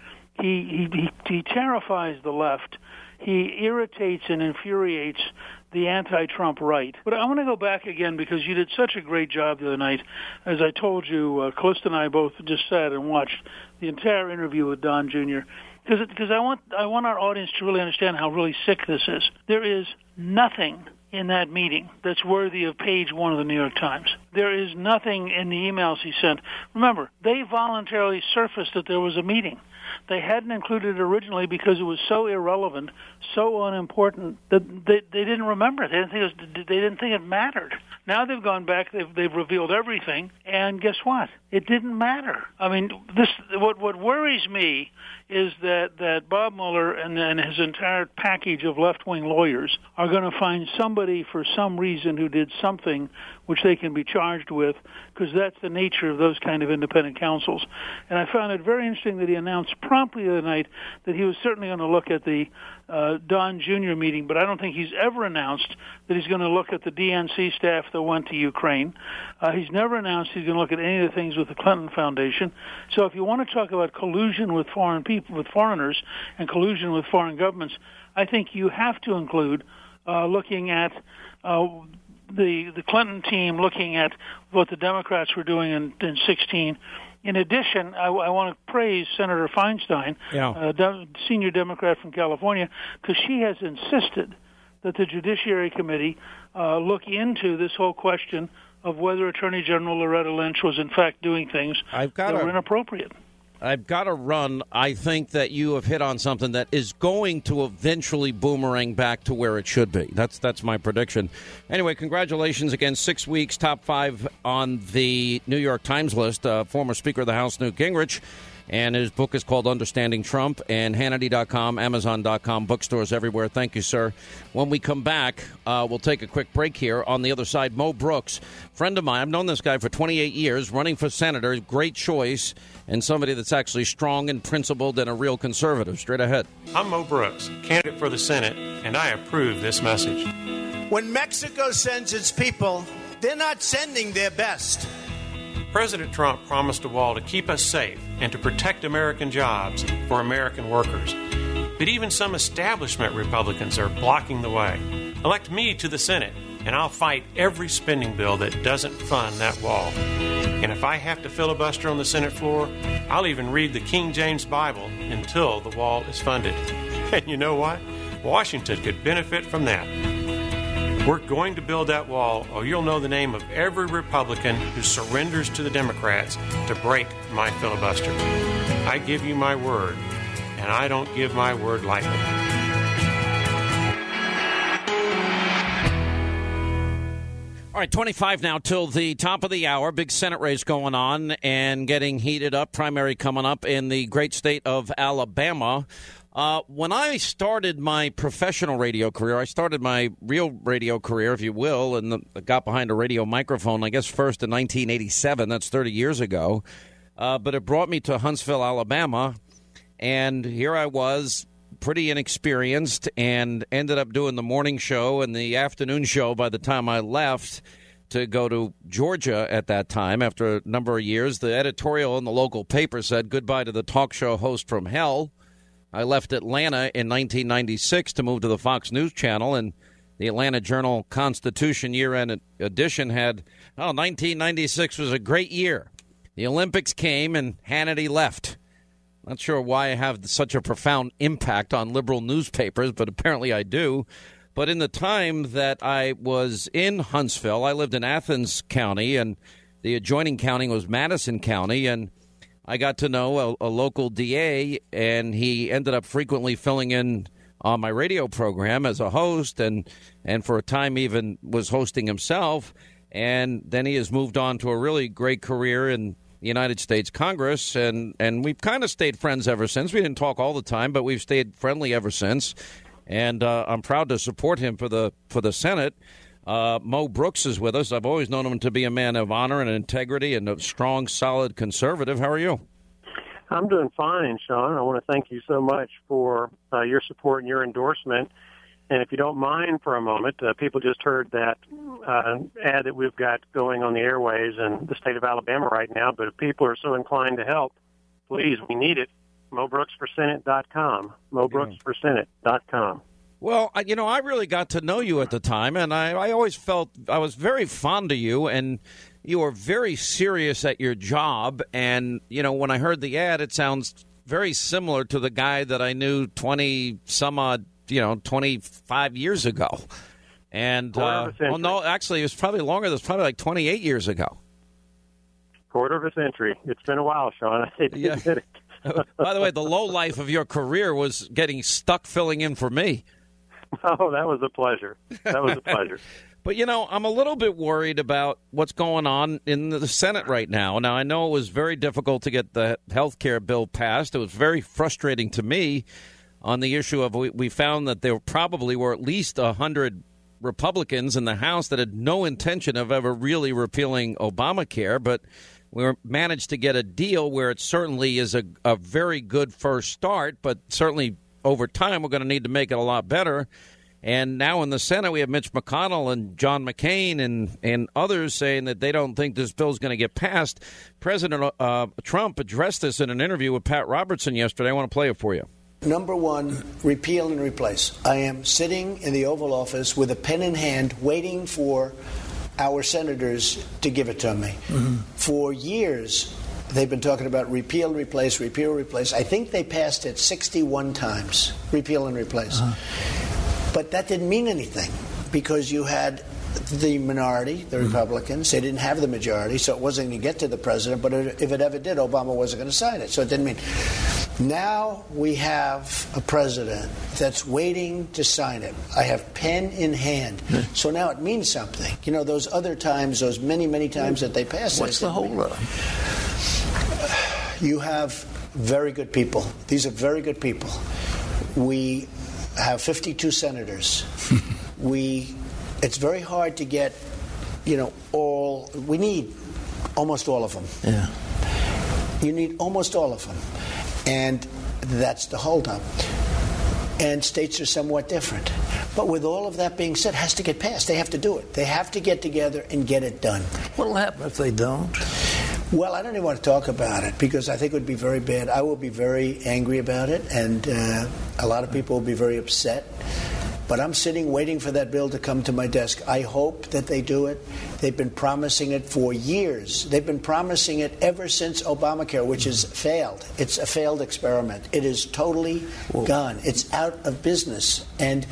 He, he, he, he terrifies the left. He irritates and infuriates the anti-Trump right. But I want to go back again because you did such a great job the other night. As I told you, uh, Callista and I both just sat and watched the entire interview with Don Junior Because because I want I want our audience to really understand how really sick this is. There is nothing in that meeting that's worthy of page one of the New York Times. There is nothing in the emails he sent. Remember, they voluntarily surfaced that there was a meeting. They hadn't included it originally because it was so irrelevant, so unimportant that they, they didn't remember it. They didn't think it was, they didn't think it mattered. Now they've gone back. They've, they've revealed everything, and guess what? It didn't matter. I mean, this what what worries me is that that Bob Mueller and, and his entire package of left-wing lawyers are going to find somebody for some reason who did something which they can be charged with, because that's the nature of those kind of independent counsels. And I found it very interesting that he announced promptly the other night that he was certainly going to look at the uh, Don Junior meeting, but I don't think he's ever announced that he's going to look at the D N C staff that went to Ukraine. Uh, he's never announced he's going to look at any of the things with the Clinton Foundation. So if you want to talk about collusion with foreign people, with foreigners, and collusion with foreign governments, I think you have to include uh, looking at uh, the the Clinton team, looking at what the Democrats were doing in, in sixteen. In addition, I, I want to praise Senator Feinstein, yeah. uh, de- senior Democrat from California, because she has insisted that the Judiciary Committee uh, look into this whole question of whether Attorney General Loretta Lynch was in fact doing things I've got that a, were inappropriate. I've got to run. I think that you have hit on something that is going to eventually boomerang back to where it should be. That's that's my prediction. Anyway, congratulations again. Six weeks, top five on the New York Times list. Uh, former Speaker of the House, Newt Gingrich. And his book is called Understanding Trump, and Hannity dot com, Amazon dot com, bookstores everywhere. Thank you, sir. When we come back, uh, we'll take a quick break here. On the other side, Mo Brooks, friend of mine. I've known this guy for twenty-eight years, running for senator. Great choice, and somebody that's actually strong and principled and a real conservative. Straight ahead. I'm Mo Brooks, candidate for the Senate, and I approve this message. When Mexico sends its people, they're not sending their best. President Trump promised a wall to keep us safe and to protect American jobs for American workers. But even some establishment Republicans are blocking the way. Elect me to the Senate, and I'll fight every spending bill that doesn't fund that wall. And if I have to filibuster on the Senate floor, I'll even read the King James Bible until the wall is funded. And you know what? Washington could benefit from that. We're going to build that wall, or you'll know the name of every Republican who surrenders to the Democrats to break my filibuster. I give you my word, and I don't give my word lightly. All right, twenty-five now till the top of the hour. Big Senate race going on and getting heated up. Primary coming up in the great state of Alabama. Uh, when I started my professional radio career, I started my real radio career, if you will, and the, got behind a radio microphone, I guess, first in nineteen eighty-seven. That's thirty years ago. Uh, but it brought me to Huntsville, Alabama, and here I was, pretty inexperienced, and ended up doing the morning show and the afternoon show by the time I left to go to Georgia at that time. After a number of years, the editorial in the local paper said goodbye to the talk show host from hell. I left Atlanta in nineteen ninety-six to move to the Fox News Channel, and the Atlanta Journal-Constitution year-end edition had, oh, nineteen ninety-six was a great year. The Olympics came, and Hannity left. Not sure why I have such a profound impact on liberal newspapers, but apparently I do. But in the time that I was in Huntsville, I lived in Athens County, and the adjoining county was Madison County, and I got to know a, a local D A, and he ended up frequently filling in on my radio program as a host, and, and for a time even was hosting himself. And then he has moved on to a really great career in the United States Congress, and, and we've kind of stayed friends ever since. We didn't talk all the time, but we've stayed friendly ever since. And uh, I'm proud to support him for the for the Senate. Uh, Mo Brooks is with us. I've always known him to be a man of honor and integrity and a strong, solid conservative. How are you? I'm doing fine, Sean. I want to thank you so much for uh, your support and your endorsement. And if you don't mind for a moment, uh, people just heard that uh, ad that we've got going on the airways in the state of Alabama right now. But if people are so inclined to help, please, we need it. Mo Brooks for Senate dot com. Mo Brooks for Senate dot com. Well, you know, I really got to know you at the time, and I, I always felt I was very fond of you, and you were very serious at your job. And, you know, when I heard the ad, it sounds very similar to the guy that I knew twenty some odd, you know, twenty-five years ago. And, uh, well, no, actually, it was probably longer. It was probably like twenty-eight years ago. Quarter of a century. It's been a while, Sean. I hate to yeah. admit it. By the way, the low life of your career was getting stuck filling in for me. Oh, that was a pleasure. That was a pleasure. But, you know, I'm a little bit worried about what's going on in the Senate right now. Now, I know it was very difficult to get the health care bill passed. It was very frustrating to me on the issue of we, we found that there probably were at least one hundred Republicans in the House that had no intention of ever really repealing Obamacare. But we were, managed to get a deal where it certainly is a, a very good first start, but certainly over time, we're going to need to make it a lot better. And now in the Senate, we have Mitch McConnell and John McCain and, and others saying that they don't think this bill is going to get passed. President uh, Trump addressed this in an interview with Pat Robertson yesterday. I want to play it for you. Number one, repeal and replace. I am sitting in the Oval Office with a pen in hand waiting for our senators to give it to me. Mm-hmm. For years, they've been talking about repeal, replace, repeal, replace. I think they passed it sixty-one times, repeal and replace. Uh-huh. But that didn't mean anything because you had the minority, the mm-hmm. Republicans. They didn't have the majority, so it wasn't going to get to the president. But if it ever did, Obama wasn't going to sign it. So it didn't mean. Now we have a president that's waiting to sign it. I have pen in hand. Mm-hmm. So now it means something. You know, those other times, those many, many times that they passed it. What's the hold up? You have very good people. These are very good people. We have fifty-two senators. we, it's very hard to get, you know, all, we need almost all of them. Yeah. You need almost all of them. And that's the holdup. And states are somewhat different. But with all of that being said, it has to get passed. They have to do it. They have to get together and get it done. What will happen if they don't? Well, I don't even want to talk about it because I think it would be very bad. I will be very angry about it, and uh, a lot of people will be very upset. But I'm sitting waiting for that bill to come to my desk. I hope that they do it. They've been promising it for years. They've been promising it ever since Obamacare, which has failed. It's a failed experiment. It is totally Whoa. gone. It's out of business. And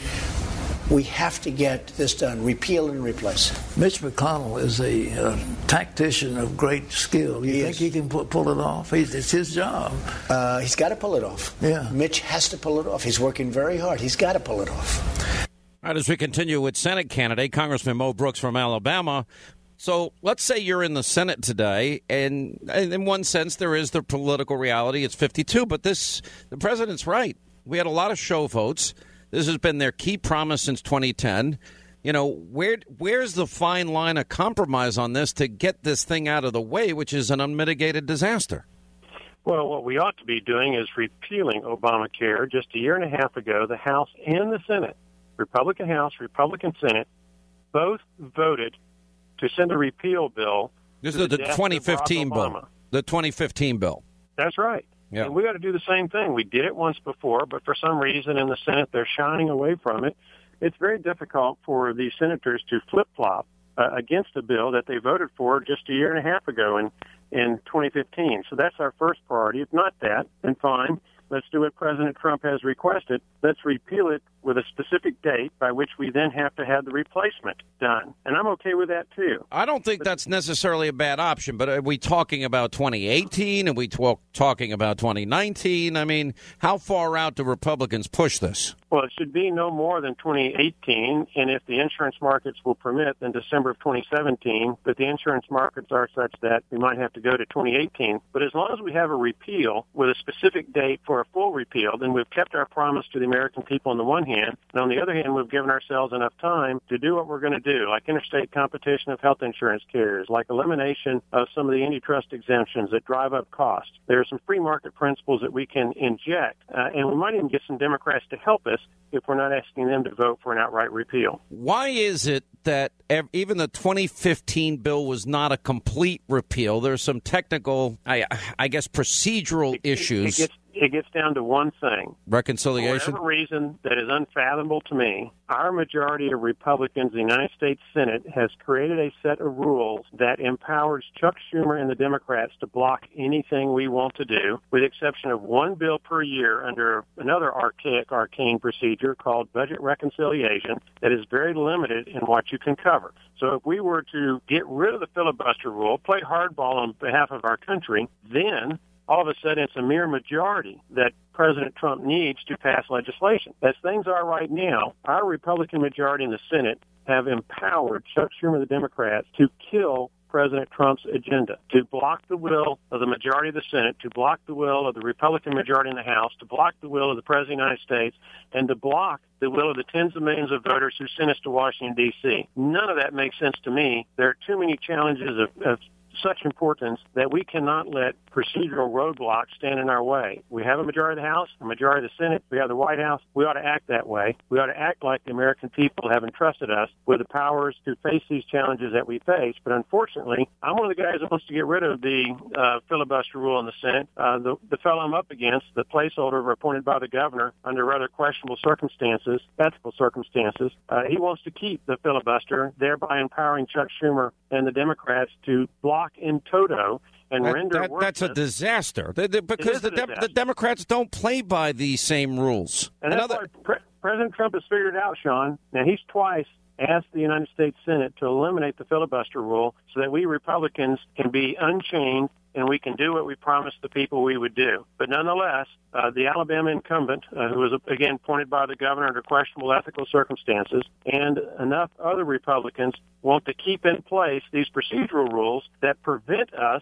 we have to get this done, repeal and replace. Mitch McConnell is a uh, tactician of great skill. You he think is. he can pu- pull it off? He's, it's his job. Uh, he's got to pull it off. Yeah. Mitch has to pull it off. He's working very hard. He's got to pull it off. All right, as we continue with Senate candidate, Congressman Mo Brooks from Alabama. So let's say you're in the Senate today, and, and in one sense there is the political reality. It's fifty-two, but this the president's right. We had a lot of show votes. This has been their key promise since twenty ten. You know, where where's the fine line of compromise on this to get this thing out of the way, which is an unmitigated disaster? Well, what we ought to be doing is repealing Obamacare. Just a year and a half ago, the House and the Senate, Republican House, Republican Senate, both voted to send a repeal bill. This is the, the twenty fifteen bill. The twenty fifteen bill. That's right. Yeah. And we got to do the same thing. We did it once before, but for some reason in the Senate they're shying away from it. It's very difficult for these senators to flip-flop uh, against a bill that they voted for just a year and a half ago in, in twenty fifteen. So that's our first priority. If not that, then fine. Let's do what President Trump has requested. Let's repeal it with a specific date by which we then have to have the replacement done. And I'm okay with that, too. I don't think that's necessarily a bad option, but are we talking about twenty eighteen? Are we talk, talking about twenty nineteen? I mean, how far out do Republicans push this? Well, it should be no more than twenty eighteen, and if the insurance markets will permit, then December of twenty seventeen. But the insurance markets are such that we might have to go to twenty eighteen. But as long as we have a repeal with a specific date for a full repeal, then we've kept our promise to the American people on the one hand, and on the other hand, we've given ourselves enough time to do what we're going to do, like interstate competition of health insurance carriers, like elimination of some of the antitrust exemptions that drive up costs. There are some free market principles that we can inject, uh, and we might even get some Democrats to help us if we're not asking them to vote for an outright repeal. Why is it that even the twenty fifteen bill was not a complete repeal? There's some technical, I, I guess, procedural it, issues. It gets, it gets down to one thing. Reconciliation? For whatever reason that is unfathomable to me, our majority of Republicans in the United States Senate has created a set of rules that empowers Chuck Schumer and the Democrats to block anything we want to do, with the exception of one bill per year under another archaic, arcane procedure called budget reconciliation that is very limited in what you can cover. So if we were to get rid of the filibuster rule, play hardball on behalf of our country, then all of a sudden it's a mere majority that President Trump needs to pass legislation. As things are right now, our Republican majority in the Senate have empowered Chuck Schumer and the Democrats to kill President Trump's agenda, to block the will of the majority of the Senate, to block the will of the Republican majority in the House, to block the will of the President of the United States, and to block the will of the tens of millions of voters who sent us to Washington, D C None of that makes sense to me. There are too many challenges of, of such importance that we cannot let procedural roadblocks stand in our way. We have a majority of the House, a majority of the Senate, we have the White House. We ought to act that way. We ought to act like the American people have entrusted us with the powers to face these challenges that we face. But unfortunately, I'm one of the guys that wants to get rid of the uh, filibuster rule in the Senate. Uh, the, the fellow I'm up against, the placeholder appointed by the governor under rather questionable circumstances, ethical circumstances, uh, he wants to keep the filibuster, thereby empowering Chuck Schumer and the Democrats to block in toto and that, render that, that's a disaster the, the, because the, de- the Democrats don't play by the same rules. And that's Another... why Pre- President Trump has figured it out, Sean. Now, he's twice asked the United States Senate to eliminate the filibuster rule so that we Republicans can be unchained and we can do what we promised the people we would do. But nonetheless, uh, the Alabama incumbent, uh, who was, again, appointed by the governor under questionable ethical circumstances, and enough other Republicans want to keep in place these procedural rules that prevent us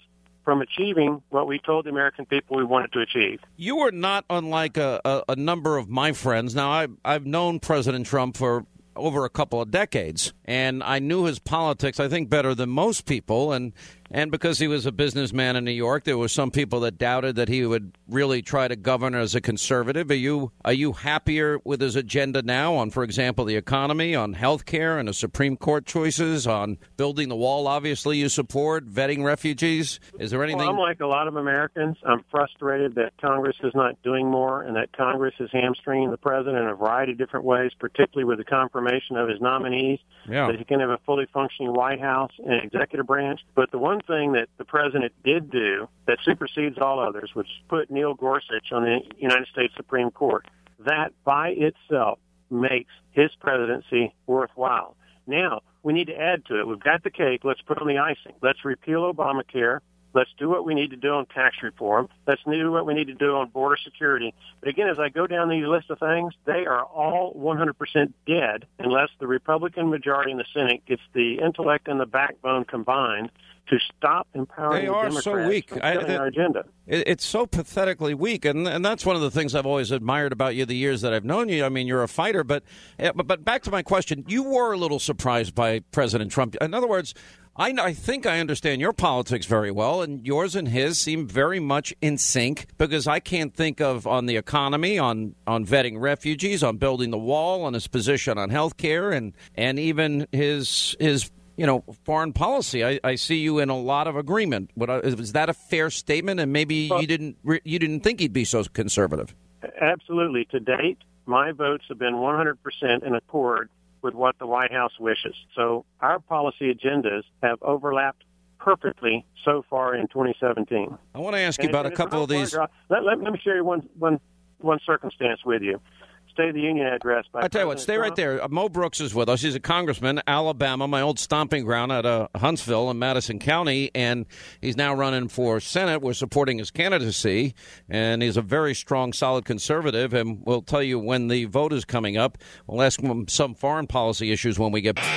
from achieving what we told the American people we wanted to achieve. You are not unlike a, a, a number of my friends. Now, I've, I've known President Trump for over a couple of decades, and I knew his politics, I think, better than most people. And And because he was a businessman in New York, there were some people that doubted that he would really try to govern as a conservative. Are you are you happier with his agenda now on, for example, the economy, on health care and the Supreme Court choices, on building the wall, obviously, you support, vetting refugees? Is there anything? Well, I'm like a lot of Americans. I'm frustrated that Congress is not doing more and that Congress is hamstringing the president in a variety of different ways, particularly with the confirmation of his nominees, yeah. that he can have a fully functioning White House and executive branch. But the one thing that the president did do that supersedes all others was put Neil Gorsuch on the United States Supreme Court. That by itself makes his presidency worthwhile. Now, we need to add to it. We've got the cake. Let's put on the icing. Let's repeal Obamacare. Let's do what we need to do on tax reform. Let's do what we need to do on border security. But again, as I go down these list of things, they are all one hundred percent dead unless the Republican majority in the Senate gets the intellect and the backbone combined to stop empowering they the are Democrats so weak. from I, killing the, our agenda. It, it's so pathetically weak, and and that's one of the things I've always admired about you the years that I've known you. I mean, you're a fighter, but but, but back to my question, you were a little surprised by President Trump. In other words, I, I think I understand your politics very well, and yours and his seem very much in sync, because I can't think of, on the economy, on, on vetting refugees, on building the wall, on his position on health care, and, and even his his you know foreign policy. I, I see you in a lot of agreement. What, is that a fair statement? And maybe well, you didn't you didn't think he'd be so conservative. Absolutely. To date, my votes have been one hundred percent in accord with what the White House wishes. So our policy agendas have overlapped perfectly so far in twenty seventeen. I want to ask you and about a couple of these. Let, let, let me share one, one, one circumstance with you. State of the Union address by I tell you what, stay right there. Mo Brooks is with us. He's a congressman, Alabama, my old stomping ground at uh, Huntsville in Madison County, and he's now running for Senate. We're supporting his candidacy, and he's a very strong, solid conservative, and we'll tell you when the vote is coming up. We'll ask him some foreign policy issues when we get...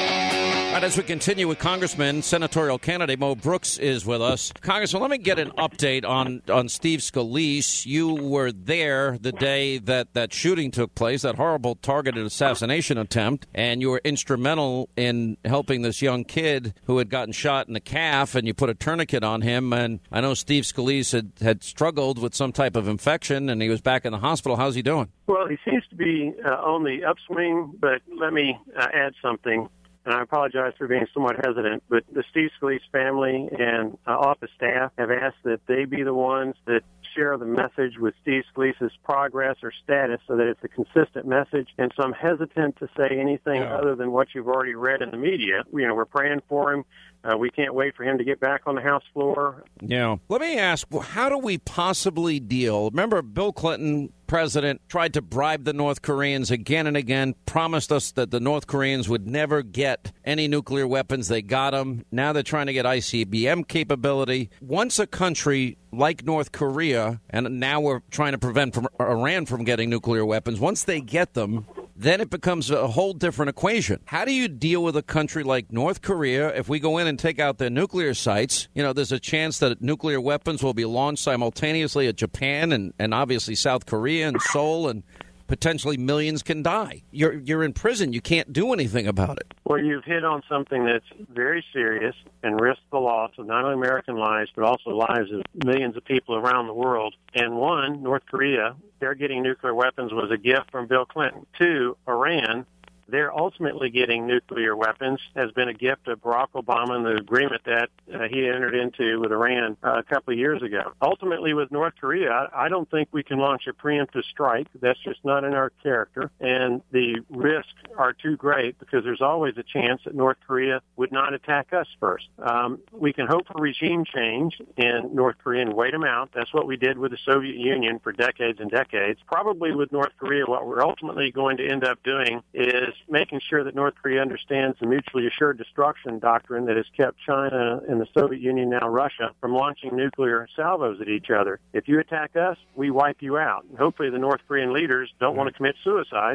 All right, as we continue with Congressman, senatorial candidate Mo Brooks is with us. Congressman, let me get an update on, on Steve Scalise. You were there the day that that shooting took place, that horrible targeted assassination attempt, and you were instrumental in helping this young kid who had gotten shot in the calf, and you put a tourniquet on him. And I know Steve Scalise had, had struggled with some type of infection, and he was back in the hospital. How's he doing? Well, he seems to be uh, on the upswing, but let me uh, add something. And I apologize for being somewhat hesitant, but the Steve Scalise family and uh, office staff have asked that they be the ones that share the message with Steve Scalise's progress or status so that it's a consistent message. And so I'm hesitant to say anything yeah. other than what you've already read in the media. You know, we're praying for him. Uh, we can't wait for him to get back on the House floor. Yeah. Let me ask, how do we possibly deal? Remember, Bill Clinton, president, tried to bribe the North Koreans again and again, promised us that the North Koreans would never get any nuclear weapons. They got them. Now they're trying to get I C B M capability. Once a country like North Korea, and now we're trying to prevent from Iran from getting nuclear weapons, once they get them, then it becomes a whole different equation. How do you deal with a country like North Korea? If we go in and take out their nuclear sites, you know, there's a chance that nuclear weapons will be launched simultaneously at Japan and, and obviously South Korea and Seoul, and potentially millions can die. You're you're in prison. You can't do anything about it. Well, you've hit on something that's very serious and risks the loss of not only American lives, but also lives of millions of people around the world. And one, North Korea, their getting nuclear weapons was a gift from Bill Clinton. Two, Iran, they're ultimately getting nuclear weapons, has been a gift of Barack Obama and the agreement that uh, he entered into with Iran uh, a couple of years ago. Ultimately, with North Korea, I, I don't think we can launch a preemptive strike. That's just not in our character. And the risks are too great because there's always a chance that North Korea would not attack us first. Um, we can hope for regime change in North Korea and wait them out. That's what we did with the Soviet Union for decades and decades. Probably with North Korea, what we're ultimately going to end up doing is making sure that North Korea understands the mutually assured destruction doctrine that has kept China and the Soviet Union, now Russia, from launching nuclear salvos at each other. If you attack us, we wipe you out. And hopefully the North Korean leaders don't want to commit suicide,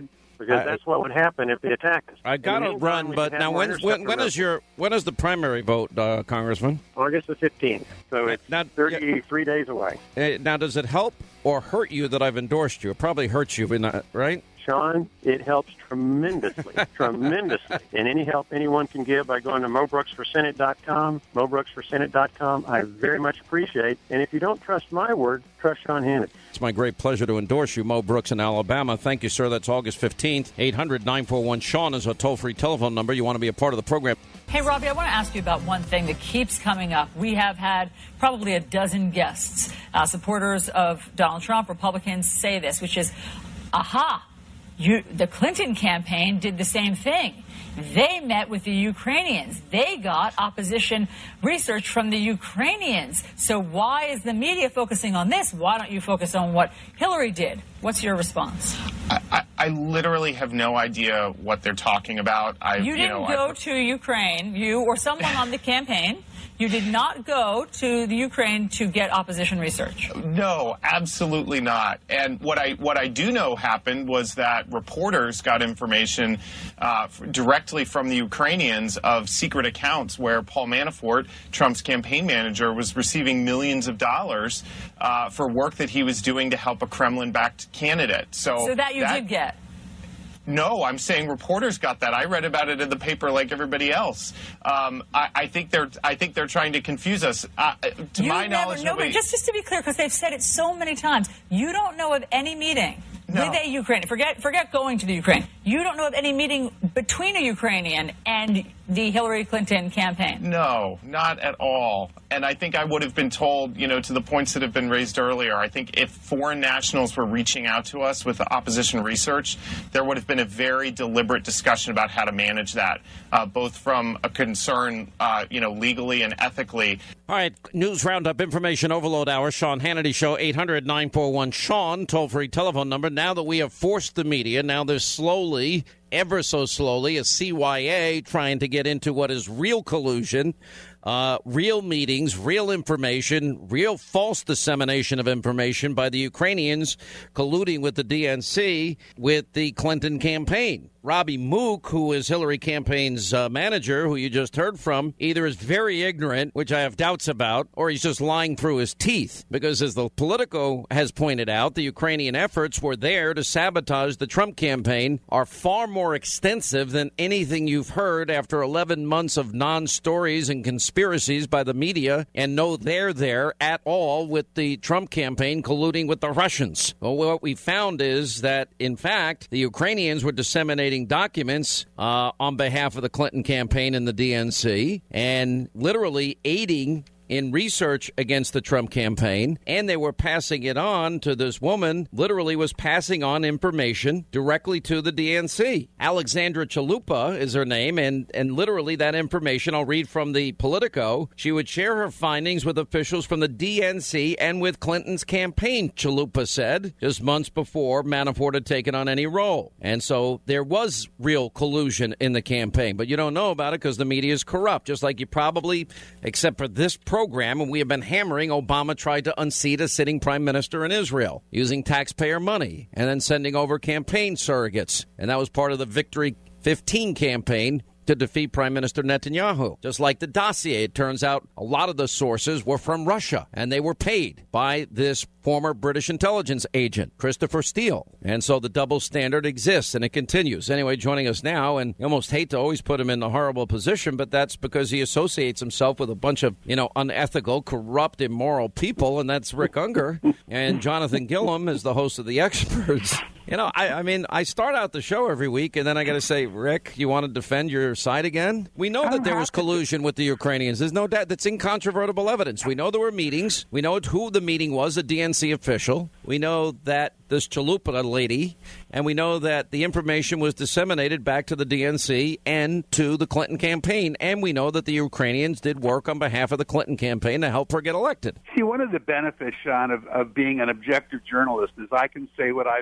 because I, that's what would happen if they attacked us. I got to run, but now when when, when is your when is the primary vote, uh, Congressman? August the fifteenth. So it's now, thirty-three yeah. days away. Uh, now, does it help or hurt you that I've endorsed you? It probably hurts you, right? Sean, it helps tremendously, tremendously. And any help anyone can give by going to mo brooks for senate dot com, mo brooks for senate dot com, I very much appreciate. And if you don't trust my word, trust Sean Hannity. It's my great pleasure to endorse you, Mo Brooks in Alabama. Thank you, sir. That's August fifteenth. eight hundred nine four one Sean is a toll-free telephone number. You want to be a part of the program. Hey, Robbie, I want to ask you about one thing that keeps coming up. We have had probably a dozen guests, uh, supporters of Donald Trump, Republicans, say this, which is, aha, you, the Clinton campaign did the same thing. They met with the Ukrainians. They got opposition research from the Ukrainians. So why is the media focusing on this? Why don't you focus on what Hillary did? What's your response? I, I, I literally have no idea what they're talking about. I, you didn't you know, go I, to Ukraine, you or someone on the campaign. You did not go to the Ukraine to get opposition research. No, absolutely not. And what I what I do know happened was that reporters got information uh, directly from the Ukrainians of secret accounts where Paul Manafort, Trump's campaign manager, was receiving millions of dollars uh, for work that he was doing to help a Kremlin-backed candidate. So, so that you that, did get. No, I'm saying reporters got that. I read about it in the paper like everybody else. Um, I, I think they're I think they're trying to confuse us. Uh, to you my never, knowledge, no, nobody... but just just to be clear, because they've said it so many times, you don't know of any meeting no. with a Ukrainian. Forget forget going to the Ukraine. You don't know of any meeting between a Ukrainian and the Hillary Clinton campaign. No, not at all. And I think I would have been told, you know, to the points that have been raised earlier, I think if foreign nationals were reaching out to us with opposition research, there would have been a very deliberate discussion about how to manage that, uh, both from a concern, uh, you know, legally and ethically. All right, News Roundup, Information Overload Hour, Sean Hannity Show, eight hundred nine four one Sean, toll-free telephone number. Now that we have forced the media, now there's slowly, ever so slowly, a C Y A trying to get into what is real collusion. Uh, real meetings, real information, real false dissemination of information by the Ukrainians colluding with the D N C with the Clinton campaign. Robbie Mook, who is Hillary campaign's uh, manager, who you just heard from, either is very ignorant, which I have doubts about, or he's just lying through his teeth. Because as the Politico has pointed out, the Ukrainian efforts were there to sabotage the Trump campaign are far more extensive than anything you've heard after eleven months of non-stories and conspiracies by the media, and no they're there at all with the Trump campaign colluding with the Russians. Well, what we found is that, in fact, the Ukrainians were disseminating documents uh, on behalf of the Clinton campaign and the D N C, and literally aiding in research against the Trump campaign, and they were passing it on to this woman, literally was passing on information directly to the D N C. Alexandra Chalupa is her name, and, and literally that information, I'll read from the Politico, she would share her findings with officials from the D N C and with Clinton's campaign, Chalupa said, just months before Manafort had taken on any role. And so there was real collusion in the campaign, but you don't know about it because the media is corrupt, just like you probably, except for this program, and we have been hammering, Obama tried to unseat a sitting prime minister in Israel using taxpayer money and then sending over campaign surrogates. And that was part of the Victory fifteen campaign to defeat Prime Minister Netanyahu. Just like the dossier, it turns out a lot of the sources were from Russia, and they were paid by this former British intelligence agent, Christopher Steele. And so the double standard exists, and it continues. Anyway, joining us now, and you almost hate to always put him in a horrible position, but that's because he associates himself with a bunch of, you know, unethical, corrupt, immoral people, and that's Rick Unger. And Jonathan Gilliam is the host of The Experts. You know, I, I mean, I start out the show every week, and then I got to say, Rick, you want to defend your side again? We know that there was collusion with the Ukrainians. There's no doubt. That's incontrovertible evidence. We know there were meetings. We know who the meeting was, a D N C official. We know that this Chalupa lady, and we know that the information was disseminated back to the D N C and to the Clinton campaign, and we know that the Ukrainians did work on behalf of the Clinton campaign to help her get elected. See, one of the benefits, Sean, of, of being an objective journalist is I can say what I've been saying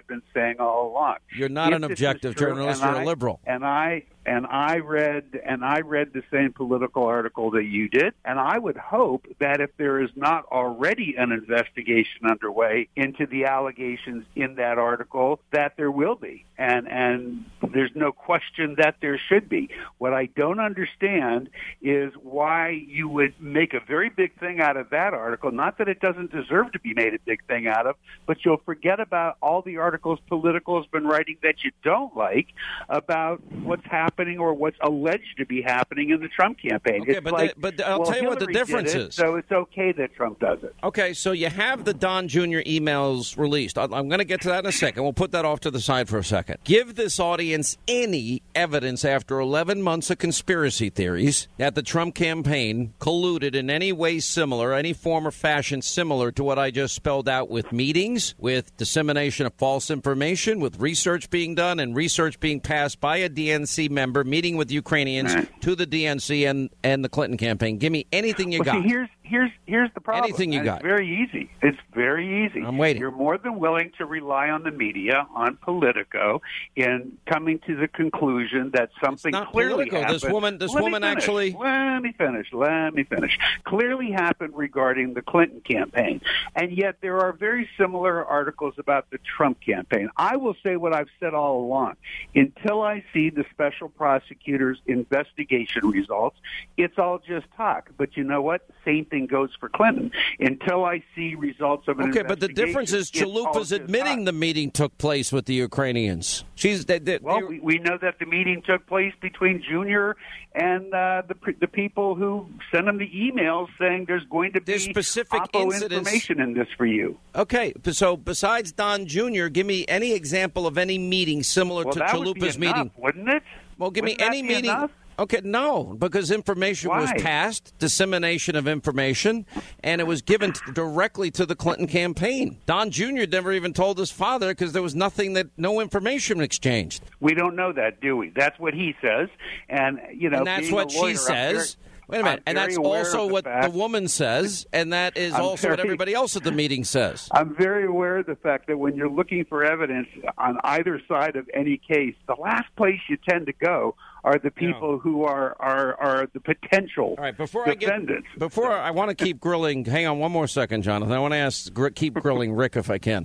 saying all along. You're not If an this is objective true, journalist. and You're a I- liberal. And I and I read and I read the same political article that you did, and I would hope that if there is not already an investigation underway into the allegations in that article, that there will be. And and there's no question that there should be. What I don't understand is why you would make a very big thing out of that article. Not that it doesn't deserve to be made a big thing out of, but you'll forget about all the articles Politico has been writing that you don't like about what's happening or what's alleged to be happening in the Trump campaign. Okay, it's but like, the- but I'll well, tell you what the Hillary did difference it, is. So it's okay that Trump does it. Okay, so you have the Don Junior emails released. I- I'm going to get to that in a second. We'll put that off to the side for a second. Give this audience any evidence after eleven months of conspiracy theories that the Trump campaign colluded in any way similar, any form or fashion similar to what I just spelled out, with meetings, with dissemination of false information, with research being done and research being passed by a D N C member, meeting with Ukrainians to the D N C and, and the Clinton campaign. Give me anything you Well, got. see, here's here's here's the problem. Anything you And got. It's very easy. It's very easy. I'm waiting. You're more than willing to rely on the media, on Politico, in coming to the conclusion that something not clearly Politico. happened. This woman- this Let me woman finish. actually- Let me finish. Let me finish. Clearly happened regarding the Clinton campaign, and yet there are very similar articles about the Trump campaign. I will say what I've said all along. Until I see the special prosecutor's investigation results, it's all just talk. But you know what? Same thing goes for Clinton. Until I see results of an Okay, but the investigation, difference is it's all Chalupa's just admitting talk. the meeting took place with the Ukrainians. She's they, they, Well, we, we know that the meeting took place between Junior and uh, the the people who sent him the emails saying there's going to be specific Oppo incidents- information in this for you. Okay, so besides Don Junior, give me any example of any meeting similar Well, to that would be Chalupa's enough, meeting. wouldn't it? Well, give Wouldn't me that any be meeting. enough? Okay, no, because information was Why? passed, dissemination of information, and it was given t- directly to the Clinton campaign. Don Junior never even told his father because there was nothing that no information exchanged. We don't know that, do we? That's what he says, and you know, and that's being what a lawyer, she I'm says. very- Wait a minute, I'm and very that's aware also of the what fact- the woman says, and that is I'm also what very- everybody else at the meeting says. I'm very aware of the fact that when you're looking for evidence on either side of any case, the last place you tend to go are the people who are, are, are the potential All right, before defendants. I get, before I want to keep grilling, hang on one more second, Jonathan. I want to ask, gr- keep grilling Rick if I can.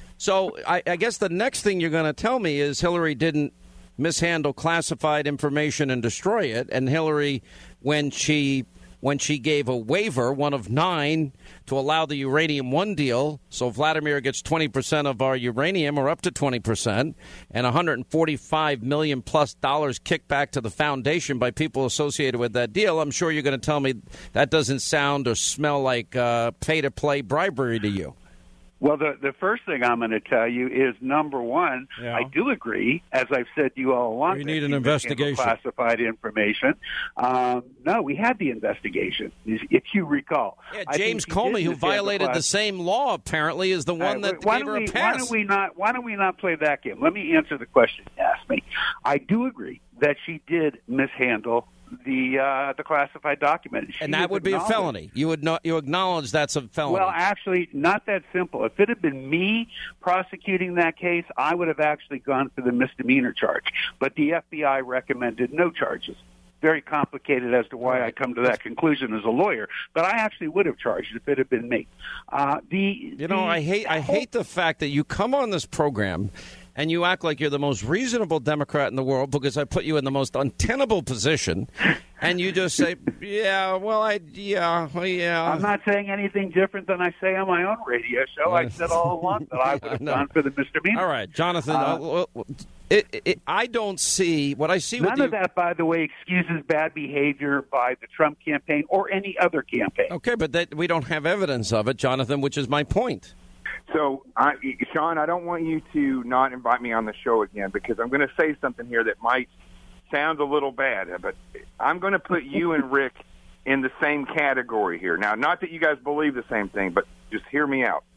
So I, I guess the next thing you're going to tell me is Hillary didn't mishandle classified information and destroy it, and Hillary, when she when she gave a waiver, one of nine, to allow the uranium one deal, so Vladimir gets twenty percent of our uranium, or up to twenty percent, and one hundred forty-five million plus dollars kicked back to the foundation by people associated with that deal. I'm sure you're going to tell me that doesn't sound or smell like uh, pay-to-play bribery to you. Well, the the first thing I'm going to tell you is, number one, Yeah. I do agree, as I've said to you all along, We that need an he mishandled investigation. classified information. Um, no, we had the investigation, if you recall. Yeah, I think James he Comey, did who mishandle violated the class- same law, apparently, is the All one right, that why gave don't her a we, pass. Why don't we not? Why don't we not play that game? Let me answer the question you asked me. I do agree that she did mishandle the uh, the classified document, She and that has would be a acknowledged- felony. You would not, you acknowledge that's a felony. Well, actually, not that simple. If it had been me prosecuting that case, I would have actually gone for the misdemeanor charge. But the F B I recommended no charges. Very complicated as to why I come to that conclusion as a lawyer, but I actually would have charged if it had been me. Uh, the you know, the I hate I hate the fact that you come on this program and you act like you're the most reasonable Democrat in the world because I put you in the most untenable position, and you just say, "Yeah, well, I, yeah, well, yeah." I'm not saying anything different than I say on my own radio show. I said all along that I would have No. gone for the misdemeanor. All right, Jonathan. Uh, uh, it, it, I don't see what I see. None with you. of that, by the way, excuses bad behavior by the Trump campaign or any other campaign. Okay, but that, we don't have evidence of it, Jonathan, which is my point. So, I, Sean, I don't want you to not invite me on the show again because I'm going to say something here that might sound a little bad, but I'm going to put you and Rick in the same category here. Now, not that you guys believe the same thing, but just hear me out.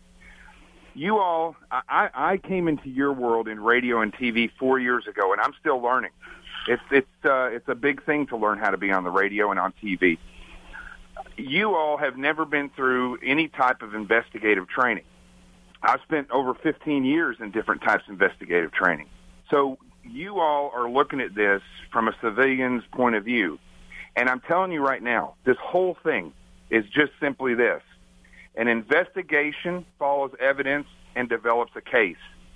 You all, I, I came into your world in radio and T V four years ago, and I'm still learning. It's it's uh, it's a big thing to learn how to be on the radio and on T V. You all have never been through any type of investigative training. I've spent over fifteen years in different types of investigative training. So you all are looking at this from a civilian's point of view. And I'm telling you right now, this whole thing is just simply this. An investigation follows evidence and develops a case.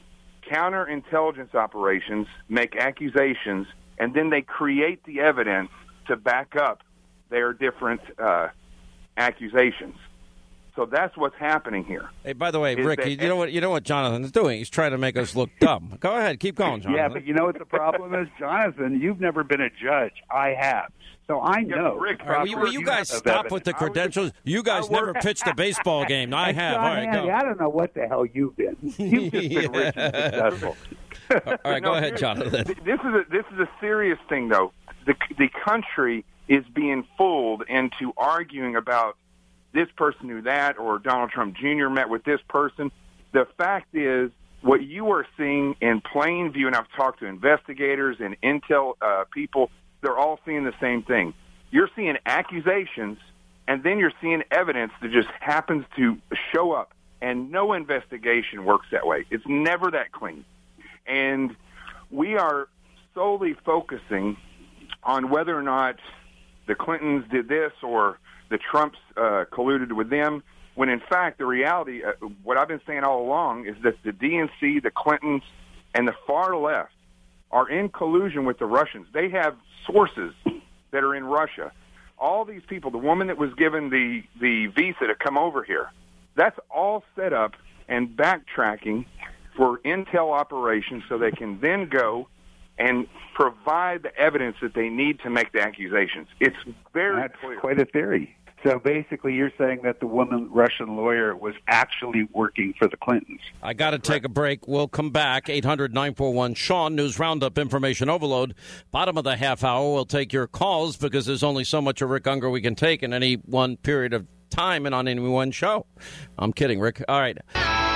Counterintelligence operations make accusations, and then they create the evidence to back up their different uh, accusations. So that's what's happening here. Hey, by the way, Rick, you know what you know what Jonathan's doing? He's trying to make us look dumb. Go ahead, keep going, Jonathan. Yeah, but you know what the problem is, Jonathan? You've never been a judge. I have. So I know. Rick, All right, will you, will you guys stop with the credentials? You guys never pitched a baseball game. I have. All right, go. I don't know what the hell you've been. You've just been rich and successful. All right, go ahead, Jonathan. This is a, this is a serious thing, though. The the country is being fooled into arguing about this person knew that, or Donald Trump Junior met with this person. The fact is, what you are seeing in plain view, and I've talked to investigators and intel uh, people, they're all seeing the same thing. You're seeing accusations, and then you're seeing evidence that just happens to show up, and no investigation works that way. It's never that clean. And we are solely focusing on whether or not the Clintons did this or the Trumps uh, colluded with them, when in fact the reality, uh, what I've been saying all along, is that the D N C, the Clintons, and the far left are in collusion with the Russians. They have sources that are in Russia. All these people, the woman that was given the, the visa to come over here, that's all set up and backtracking for intel operations so they can then go and provide the evidence that they need to make the accusations. It's very That's clear. quite a theory. So basically you're saying that the woman Russian lawyer was actually working for the Clintons. I got to take a break. We'll come back. eight hundred nine four one Sean, News Roundup, Information Overload. Bottom of the half hour, we'll take your calls because there's only so much of Rick Unger we can take in any one period of time and on any one show. I'm kidding, Rick. All right.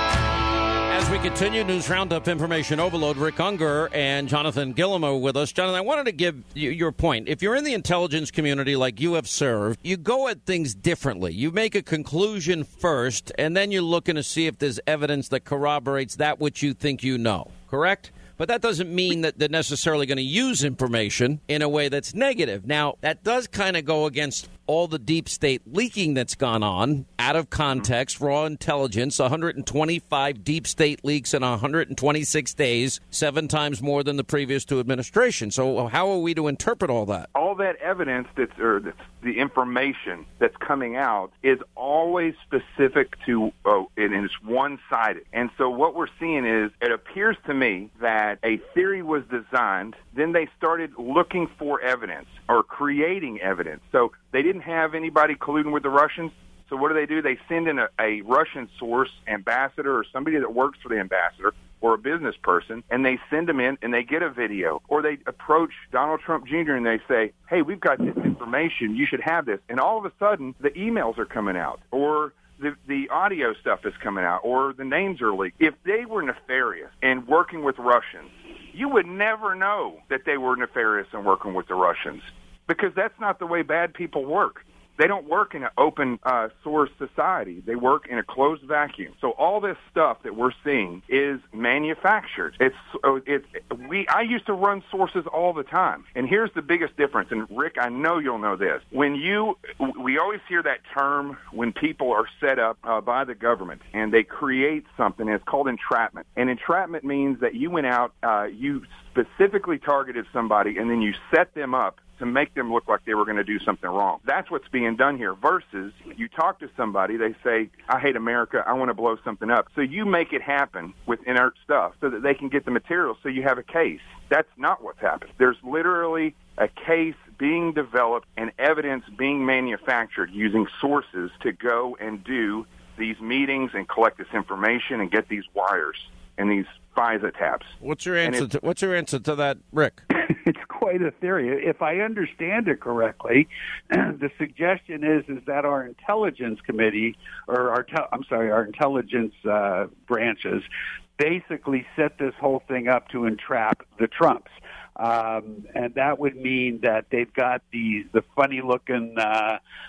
As we continue, News Roundup, Information Overload, Rick Unger and Jonathan Gilliam are with us. Jonathan, I wanted to give you your point. If you're in the intelligence community like you have served, you go at things differently. You make a conclusion first, and then you're looking to see if there's evidence that corroborates that which you think you know, correct? But that doesn't mean that they're necessarily going to use information in a way that's negative. Now, that does kind of go against all the deep state leaking that's gone on, out of context, raw intelligence, one hundred twenty-five deep state leaks in one hundred twenty-six days, seven times more than the previous two administrations. So how are we to interpret all that? All that evidence that's, or that's the information that's coming out is always specific to, oh, and it's one-sided. And so what we're seeing is, it appears to me that a theory was designed, then they started looking for evidence or creating evidence. So they didn't have anybody colluding with the Russians. So what do they do? They send in a, a Russian source, ambassador, or somebody that works for the ambassador, or a business person, and they send them in and they get a video. Or they approach Donald Trump Junior and they say, hey, we've got this information. You should have this. And all of a sudden, the emails are coming out, or the, the audio stuff is coming out, or the names are leaked. If they were nefarious and working with Russians, you would never know that they were nefarious and working with the Russians, because that's not the way bad people work. They don't work in an open uh, source society. They work in a closed vacuum. So all this stuff that we're seeing is manufactured. It's it's we. I used to run sources all the time, and here's the biggest difference. And Rick, I know you'll know this. When you, we always hear that term when people are set up uh, by the government and they create something. And it's called entrapment. And entrapment means that you went out, uh, you specifically targeted somebody, and then you set them up to make them look like they were going to do something wrong. That's what's being done here. Versus, you talk to somebody, they say, I hate America, I want to blow something up. So you make it happen with inert stuff so that they can get the material so you have a case. That's not what's happened. There's literally a case being developed and evidence being manufactured using sources to go and do these meetings and collect this information and get these wires and these FISA taps. What's your answer to, what's your answer to that, Rick? It's quite a theory. If I understand it correctly, the suggestion is is that our intelligence committee, or our te- I'm sorry, our intelligence uh, branches, basically set this whole thing up to entrap the Trumps. Um, and that would mean that they've got these the funny-looking uh,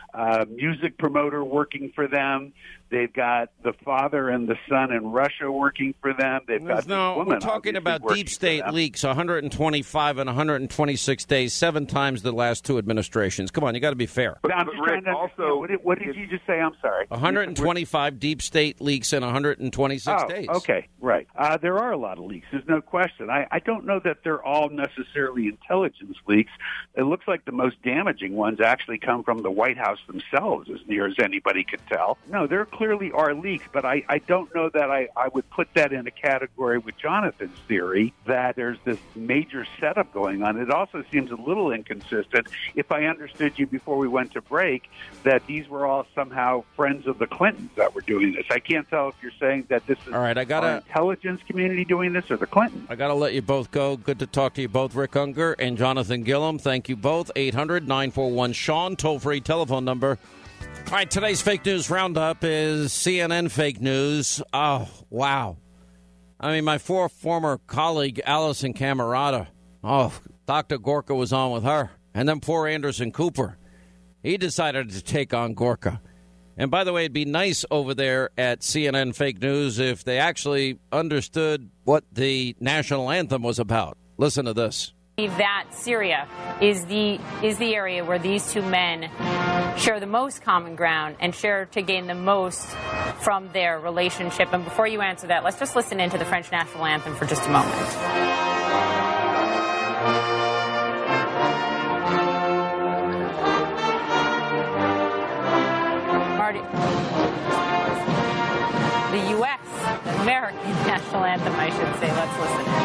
uh, music promoter working for them. They've got the father and the son in Russia working for them. They've got no, this woman we're talking about working deep state for them. leaks, one hundred twenty-five and one hundred twenty-six days, seven times the last two administrations. Come on, you got to be fair. But I'm But just Rick, trying to understand. also- what did, what did you just say? I'm sorry. one hundred twenty-five deep state leaks in one hundred twenty-six oh, days. Okay, right. Uh, there are a lot of leaks. There's no question. I, I don't know that they're all necessarily intelligence leaks. It looks like the most damaging ones actually come from the White House themselves, as near as anybody could tell. No, there clearly are leaks, but I, I don't know that I, I would put that in a category with Jonathan's theory that there's this major setup going on. It also seems a little inconsistent, if I understood you before we went to break, that these were all somehow friends of the Clintons that were doing this. I can't tell if you're saying that this is All right, I gotta, our intelligence community doing this or the Clintons. I got to let you both go. Good to talk to you both, Rick Unger and Jonathan Gillum. Thank you both. eight hundred nine four one Sean, toll-free telephone number. All right, today's fake news roundup is C N N fake news. Oh, wow. I mean, my four former colleague, Allison Camerata, oh, Doctor Gorka was on with her. And then poor Anderson Cooper. He decided to take on Gorka. And by the way, it'd be nice over there at C N N Fake News if they actually understood what the national anthem was about. Listen to this. That Syria is the is the area where these two men share the most common ground and share to gain the most from their relationship. And before you answer that, let's just listen into the French national anthem for just a moment. Marty, the U S American national anthem, I should say. Let's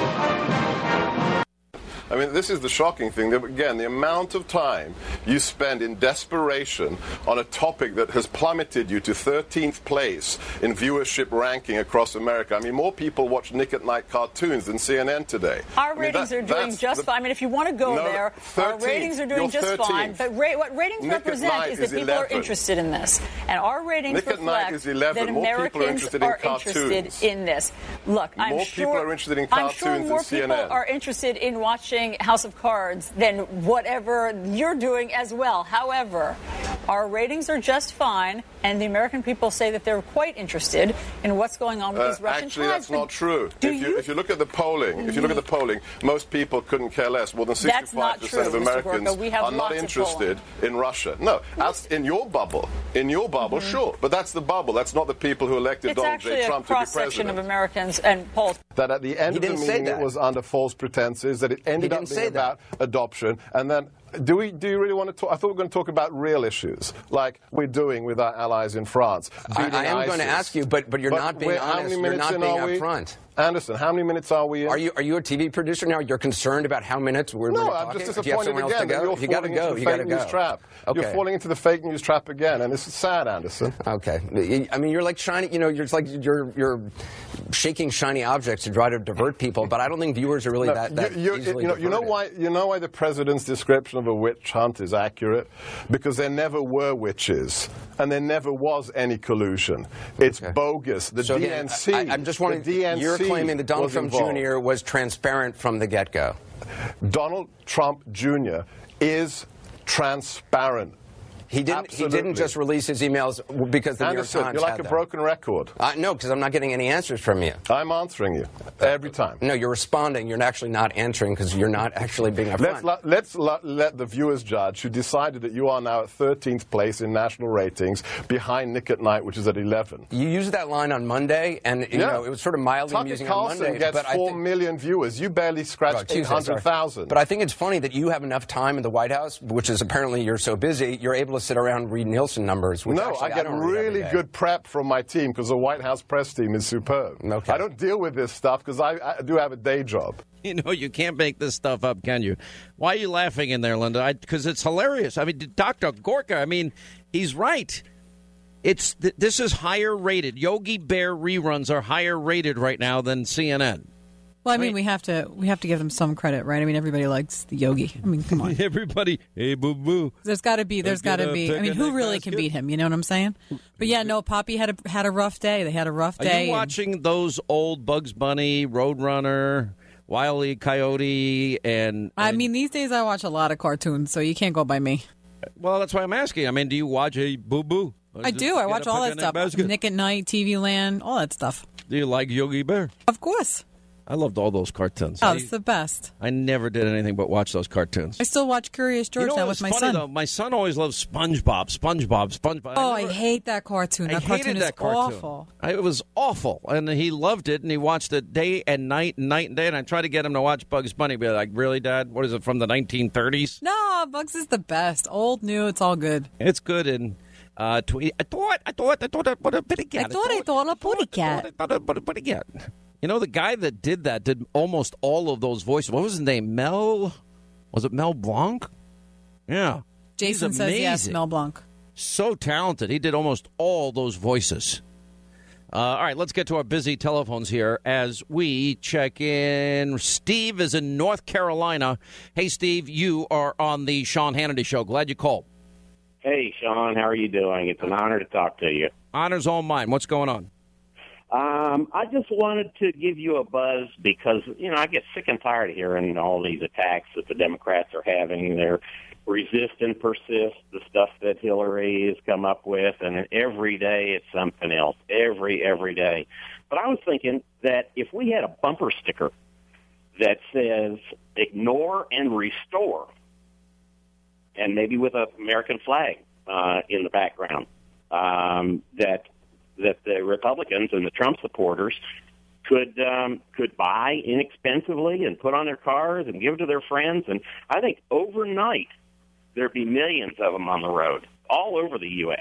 listen. I mean, this is the shocking thing. That, again, the amount of time you spend in desperation on a topic that has plummeted you to thirteenth place in viewership ranking across America. I mean, more people watch Nick at Night cartoons than C N N today. Our I mean, ratings that, are doing just the, fine. I mean, if you want to go no, there, thirteenth. Our ratings are doing You're just thirteenth. fine. But ra- what ratings Nick represent is that is people eleven. are interested in this. And our ratings Nick at reflect Night is eleven. that More Americans people are interested in are cartoons. interested in this. Look, I'm More sure, people are interested in I'm cartoons sure more than C N N. people are interested in watching House of Cards than whatever you're doing as well. However, our ratings are just fine, and the American people say that they're quite interested in what's going on with Uh, these Russian actually, tribes. that's not true. Do if you, you? if you look at the polling, if you look at the polling, most people couldn't care less. More than That's sixty-five not percent of true, Mister Americans Gorka. We have are not lots of interested in Russia. No, as in your bubble, in your bubble, Mhm. sure, but that's the bubble. That's not the people who elected It's Donald actually J. a Trump to be cross-section president. of Americans and polls. That at the end He of the didn't say meeting that. it was under false pretenses, that it ended didn't up say being that. about adoption, and then do we do you really want to talk? I thought we were going to talk about real issues, like we're doing with our allies in France. I, beating I am going to ISIS. ask you, but but you're But not being we're- how honest. many You're minutes not in being are we? upfront. Anderson, how many minutes are we in? Are you are you a T V producer now? You're concerned about how minutes we're No, we're I'm talking? just Do you have disappointed somewhere else to again that go? you're You got to falling go. into the You got to fake go. news trap. Okay. You're falling into the fake news trap again, and this is sad, Anderson. Okay. I mean, you're like shiny. You know, you're it's like you're you're shaking shiny objects to try to divert people. But I don't think viewers are really No, that, that you, you, easily you know, you know diverted. why? You know why the president's description of a witch hunt is accurate? Because there never were witches, and there never was any collusion. It's bogus. The So D again, N C. I, I'm just wondering. the D N C You're claiming that Donald was Trump involved. Junior was transparent from the get-go. Donald Trump Junior is transparent. He didn't. Absolutely. He didn't just release his emails because the Anderson, New York Times you're like had a them. broken record. Uh, no, because I'm not getting any answers from you. I'm answering you every time. No, you're responding. You're actually not answering because you're not actually being upfront. Let's, la- let's la- let the viewers judge who decided that you are now at thirteenth place in national ratings behind Nick at Night, which is at eleven. You used that line on Monday, and you Yeah. know it was sort of mildly Tucker amusing Carlson on Monday. gets but I four think, million viewers. You barely Oh, scratched Tuesday, eight hundred thousand. But I think it's funny that you have enough time in the White House, which is apparently you're so busy, you're able to sit around and read Nielsen numbers. Which No, actually, I get don't read every really day. good prep from my team because the White House press team is superb. Okay. I don't deal with this stuff because I, I do have a day job. You know, you can't make this stuff up, can you? Why are you laughing in there, Linda? Because it's hilarious. I mean, Doctor Gorka, I mean, he's right. It's th- This is higher rated. Yogi Bear reruns are higher rated right now than C N N. Well, I mean, we have to we have to give them some credit, right? I mean, everybody likes the Yogi. I mean, come on. Everybody, hey, boo boo. There's got to be. There's got to be. I mean, who really can beat him? You know what I'm saying? But yeah, no. Poppy had a had a rough day. They had a rough Are day. you watching those old Bugs Bunny, Roadrunner, Wile E. Coyote, and, I mean, these days I watch a lot of cartoons, so you can't go by me. Well, that's why I'm asking. I mean, do you watch a Boo Boo? I do. I watch all that stuff. Nick at Night, T V Land, all that stuff. Do you like Yogi Bear? Of course. I loved all those cartoons. Oh, it's the best. I never did anything but watch those cartoons. I still watch Curious George you know now what's with my funny, son. Though? My son always loved SpongeBob, SpongeBob, SpongeBob. Oh, I, I never, hate that cartoon. That I cartoon hated is that cartoon. awful. I, it was awful, and he loved it, and he watched it day and night and night and day, and I tried to get him to watch Bugs Bunny, be like, really, Dad? What is it, from the nineteen thirties? No, Bugs is the best. Old, new, it's all good. It's good, and... Uh, tweet. I thought, I thought, I thought, I thought a bitty cat. I thought, I thought a putty cat. I thought a bitty cat. You know, the guy that did that did almost all of those voices. What was his name? Mel? Was it Mel Blanc? Yeah. Jason He's says amazing. yes, Mel Blanc. So talented. He did almost all those voices. Uh, all right, let's get to our busy telephones here as we check in. Steve is in North Carolina. Hey, Steve, you are on the Sean Hannity Show. Glad you called. Hey, Sean, how are you doing? It's an honor to talk to you. Honor's all mine. What's going on? Um, I just wanted to give you a buzz because, you know, I get sick and tired of hearing all these attacks that the Democrats are having. They're resist and persist, the stuff that Hillary has come up with, and every day it's something else, every, every day. But I was thinking that if we had a bumper sticker that says, ignore and restore, and maybe with an American flag uh, in the background, um, that that the Republicans and the Trump supporters could um, could buy inexpensively and put on their cars and give to their friends. And I think overnight there'd be millions of them on the road all over the U S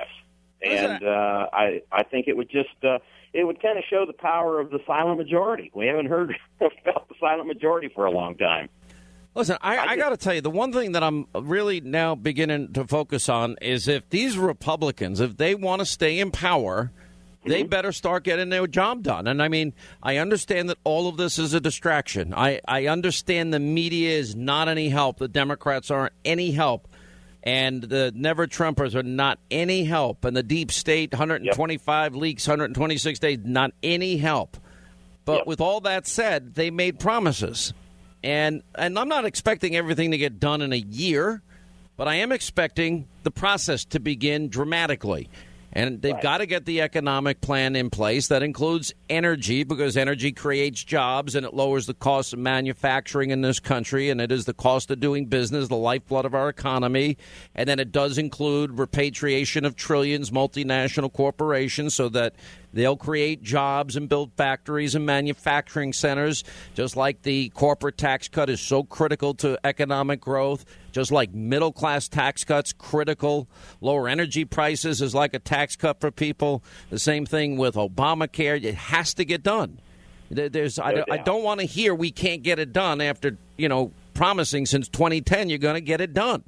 And uh, I I think it would just uh, it would kind of show the power of the silent majority. We haven't heard about the silent majority for a long time. Listen, I, I got to tell you, the one thing that I'm really now beginning to focus on is if these Republicans, if they want to stay in power, mm-hmm. they better start getting their job done. And I mean, I understand that all of this is a distraction. I, I understand the media is not any help. The Democrats aren't any help. And the Never Trumpers are not any help. And the deep state, one hundred twenty-five yep. leaks, one hundred twenty-six days, not any help. But yep. with all that said, they made promises. And and I'm not expecting everything to get done in a year, but I am expecting the process to begin dramatically. And they've right. got to get the economic plan in place. That includes energy, because energy creates jobs and it lowers the cost of manufacturing in this country. And it is the cost of doing business, the lifeblood of our economy. And then it does include repatriation of trillions, multinational corporations, so that they'll create jobs and build factories and manufacturing centers, just like the corporate tax cut is so critical to economic growth, just like middle-class tax cuts critical. Lower energy prices is like a tax cut for people. The same thing with Obamacare. It has to get done. There's, no I, I don't want to hear we can't get it done after, you know, promising since twenty ten you're going to get it done.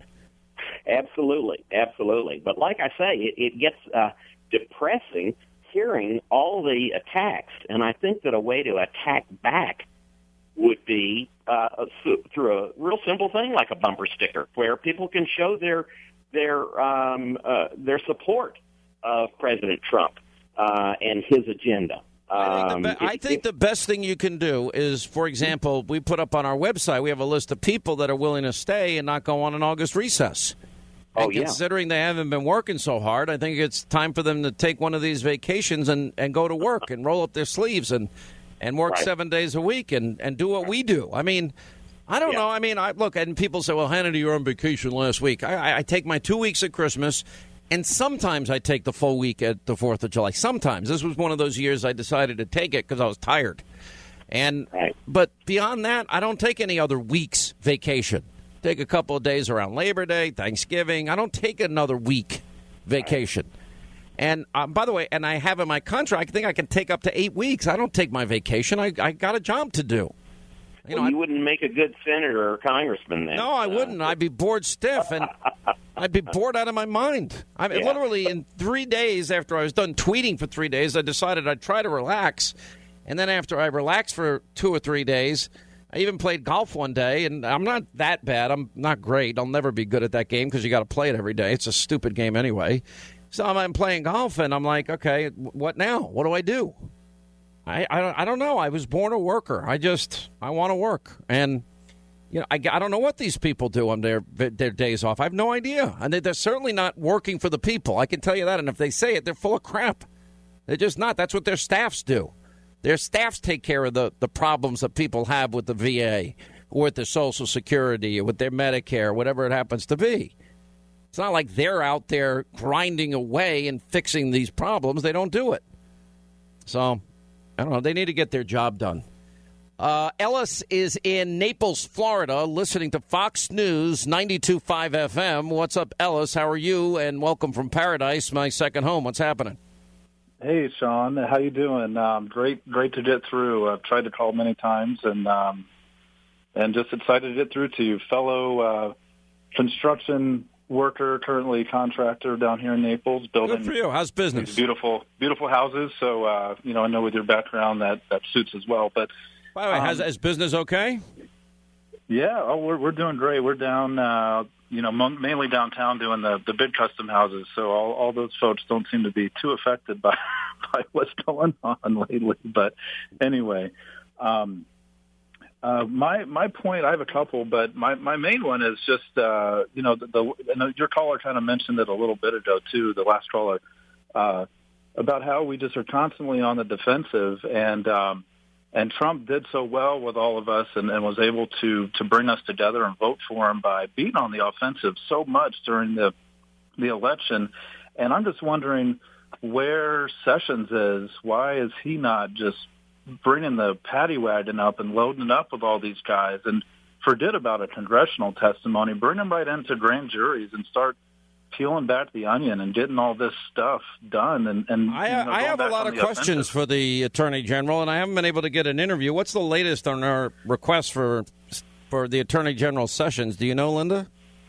Absolutely, absolutely. But like I say, it, it gets uh, depressing hearing all the attacks, and I think that a way to attack back would be uh, through a real simple thing like a bumper sticker, where people can show their their um, uh, their support of President Trump uh, and his agenda. I think, the, Um, be- if- I think the best thing you can do is, for example, we put up on our website, we have a list of people that are willing to stay and not go on an August recess. And Oh, yeah. considering they haven't been working so hard, I think it's time for them to take one of these vacations and, and go to work and roll up their sleeves and, and work Right. seven days a week and, and do what we do. I mean, I don't Yeah. know. I mean, I look, and people say, well, Hannity, you were on vacation last week. I, I, I take my two weeks at Christmas, and sometimes I take the full week at the fourth of July. Sometimes. This was one of those years I decided to take it because I was tired. And Right. But beyond that, I don't take any other week's vacation. Take a couple of days around Labor Day, Thanksgiving. I don't take another week vacation. And um, by the way, and I have in my contract, I think I can take up to eight weeks. I don't take my vacation. I, I got a job to do. You, well, you wouldn't make a good senator or congressman then. No, I wouldn't. I'd be bored stiff, and I'd be bored out of my mind. I mean, Yeah. literally, in three days after I was done tweeting for three days, I decided I'd try to relax. And then after I relaxed for two or three days, I even played golf one day, and I'm not that bad. I'm not great. I'll never be good at that game because you got to play it every day. It's a stupid game anyway. So I'm, I'm playing golf, and I'm like, okay, what now? What do I do? I, I, don't, I don't know. I was born a worker. I just, I want to work. And, You know, I, I don't know what these people do on their their days off. I have no idea. And they, they're certainly not working for the people. I can tell you that. And if they say it, they're full of crap. They're just not. That's what their staffs do. Their staffs take care of the, the problems that people have with the V A or with their Social Security or with their Medicare, whatever it happens to be. It's not like they're out there grinding away and fixing these problems. They don't do it. So, I don't know. They need to get their job done. Uh, Ellis is in Naples, Florida, listening to Fox News ninety-two point five F M. What's up, Ellis? How are you? And welcome from paradise, my second home. What's happening? Hey, Sean. How you doing? Um, great, great to get through. I've tried to call many times, and um, and just excited to get through to you, fellow uh, construction worker, currently contractor down here in Naples, building. Good for you. How's business? These beautiful, beautiful houses. So, uh, you know, I know with your background that that suits as well. But by the way, um, how's, is business okay? Yeah, oh, we're we're doing great. We're down, uh, you know, mo- mainly downtown doing the the big custom houses. So all all those folks don't seem to be too affected by by what's going on lately. But anyway, um, uh, my my point, I have a couple, but my my main one is just uh, you know the, the and your caller kind of mentioned it a little bit ago too. The last caller uh, about how we just are constantly on the defensive and. Um, And Trump did so well with all of us and, and was able to, to bring us together and vote for him by being on the offensive so much during the the election. And I'm just wondering where Sessions is. Why is he not just bringing the paddy wagon up and loading it up with all these guys and forget about a congressional testimony, bring them right into grand juries and start peeling back the onion and getting all this stuff done. And, and I, you know, I have a lot of questions for the Attorney General, and I haven't been able to get an interview. What's the latest on our request for for the Attorney General Sessions? Do you know, Linda?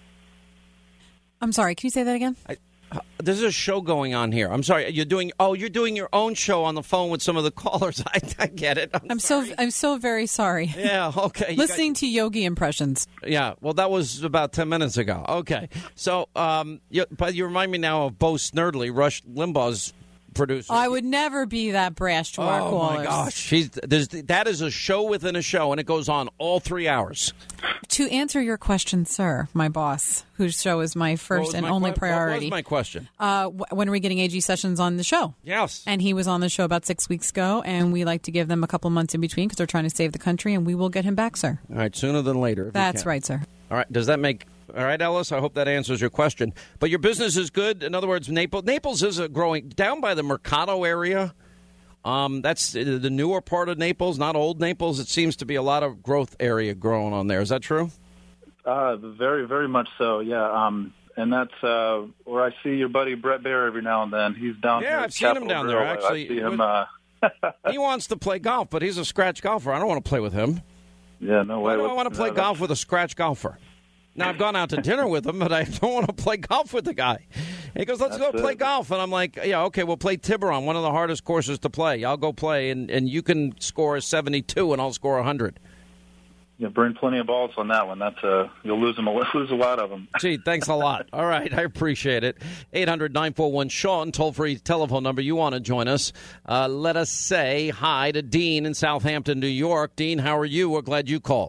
I'm sorry. Can you say that again? I, there's a show going on here. I'm sorry. You're doing. Oh, you're doing your own show on the phone with some of the callers. I, I get it. I'm, I'm so I'm so very sorry. Yeah. Okay. Listening got, to Yogi impressions. Yeah. Well, that was about ten minutes ago. Okay. So, um, you, but you remind me now of Bo Snerdley, Rush Limbaugh's producer. I would never be that brash to oh, our callers. Oh my gosh, She's, there's, that is a show within a show, and it goes on all three hours. To answer your question, sir, my boss, whose show is my first and my only que- priority. What was my question? Uh, when are we getting A G Sessions on the show? Yes. And he was on the show about six weeks ago, and we like to give them a couple months in between because they're trying to save the country, and we will get him back, sir. All right, sooner than later. That's right, sir. All right, does that make... All right, Ellis, I hope that answers your question. But your business is good. In other words, Naples Naples is a growing down by the Mercado area. Um, that's the newer part of Naples, not old Naples. It seems to be a lot of growth area growing on there. Is that true? Uh, very, very much so, yeah. Um, and that's uh, where I see your buddy Brett Baer every now and then. He's down yeah, here. Yeah, I've I've seen him down Grill. there, actually. I see him, uh... He wants to play golf, but he's a scratch golfer. I don't want to play with him. Yeah, no way. Why do I want to play no, golf with a scratch golfer? Now, I've gone out to dinner with him, but I don't want to play golf with the guy. He goes, let's That's go play it. golf. And I'm like, yeah, okay, we'll play Tiburon, one of the hardest courses to play. I'll go play, and, and you can score a seventy-two, and I'll score one hundred. Yeah, bring plenty of balls on that one. That's uh, you'll lose them. Lose a lot of them. Gee, thanks a lot. All right, I appreciate it. eight hundred nine four one Sean, toll-free telephone number. You want to join us? Uh, let us say hi to Dean in Southampton, New York. Dean, how are you? We're glad you called.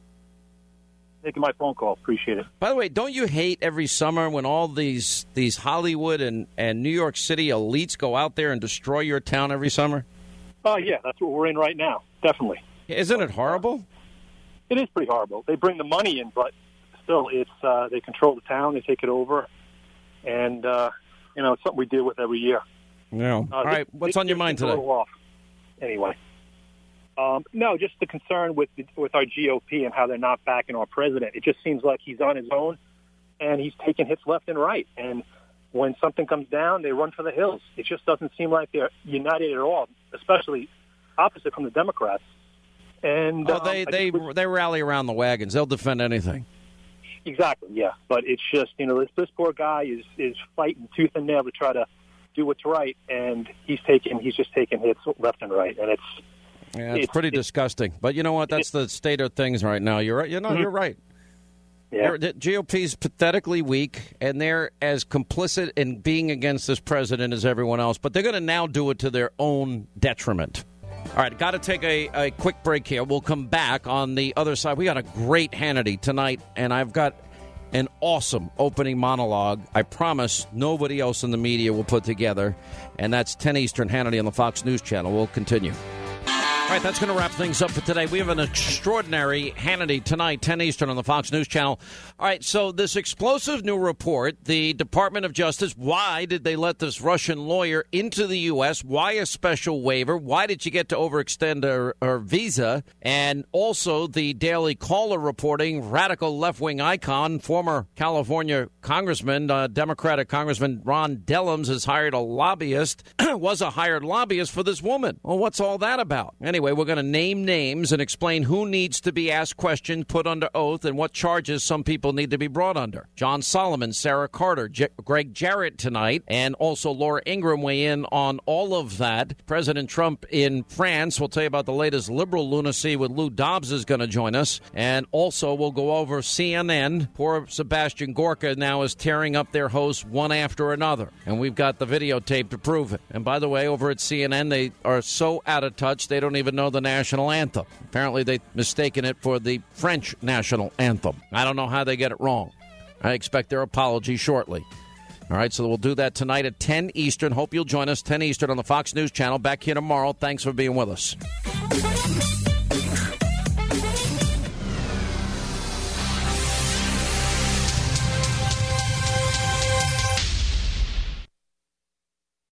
Taking my phone call. Appreciate it. By the way, don't you hate every summer when all these these Hollywood and, and New York City elites go out there and destroy your town every summer? Oh, yeah, that's what we're in right now. Definitely. Isn't it horrible? It is pretty horrible. They bring the money in, but still, it's uh, they control the town. They take it over. And, uh, you know, it's something we deal with every year. No. Uh, all right, what's on your mind today? A little off. Anyway. Um, no, just the concern with the, with our G O P and how they're not backing our president. It just seems like he's on his own, and he's taking hits left and right. And when something comes down, they run for the hills. It just doesn't seem like they're united at all, especially opposite from the Democrats. And oh, um, they they just, they rally around the wagons. They'll defend anything. Exactly, yeah. But it's just, you know, this, this poor guy is, is fighting tooth and nail to try to do what's right, and he's taking he's just taking hits left and right, and it's. Yeah, it's, it's pretty it's, disgusting. But you know what? That's the state of things right now. You're right. You know, mm-hmm. you're right. Yeah. The G O P is pathetically weak, and they're as complicit in being against this president as everyone else. But they're going to now do it to their own detriment. All right, got to take a, a quick break here. We'll come back on the other side. We got a great Hannity tonight, and I've got an awesome opening monologue. I promise nobody else in the media will put together, and that's ten Eastern, Hannity on the Fox News Channel. We'll continue. All right, that's going to wrap things up for today. We have an extraordinary Hannity tonight, ten Eastern on the Fox News Channel. All right, so this explosive new report, the Department of Justice, why did they let this Russian lawyer into the U S? Why a special waiver? Why did she get to overextend her, her visa? And also the Daily Caller reporting, radical left-wing icon, former California Congressman, uh, Democratic Congressman Ron Dellums has hired a lobbyist, was a hired lobbyist for this woman. Well, what's all that about? Anyway, we're going to name names and explain who needs to be asked questions, put under oath, and what charges some people need to be brought under. John Solomon, Sarah Carter, J- Greg Jarrett tonight, and also Laura Ingraham weigh in on all of that. President Trump in France. We'll tell you about the latest liberal lunacy with Lou Dobbs is going to join us. And also we'll go over C N N. Poor Sebastian Gorka now is tearing up their hosts one after another. And we've got the videotape to prove it. And by the way, over at C N N, they are so out of touch, they don't even know the national anthem. Apparently, they've mistaken it for the French national anthem. I don't know how they get it wrong. I expect their apology shortly. All right, so we'll do that tonight at ten Eastern. Hope you'll join us, ten Eastern on the Fox News Channel. Back here tomorrow. Thanks for being with us.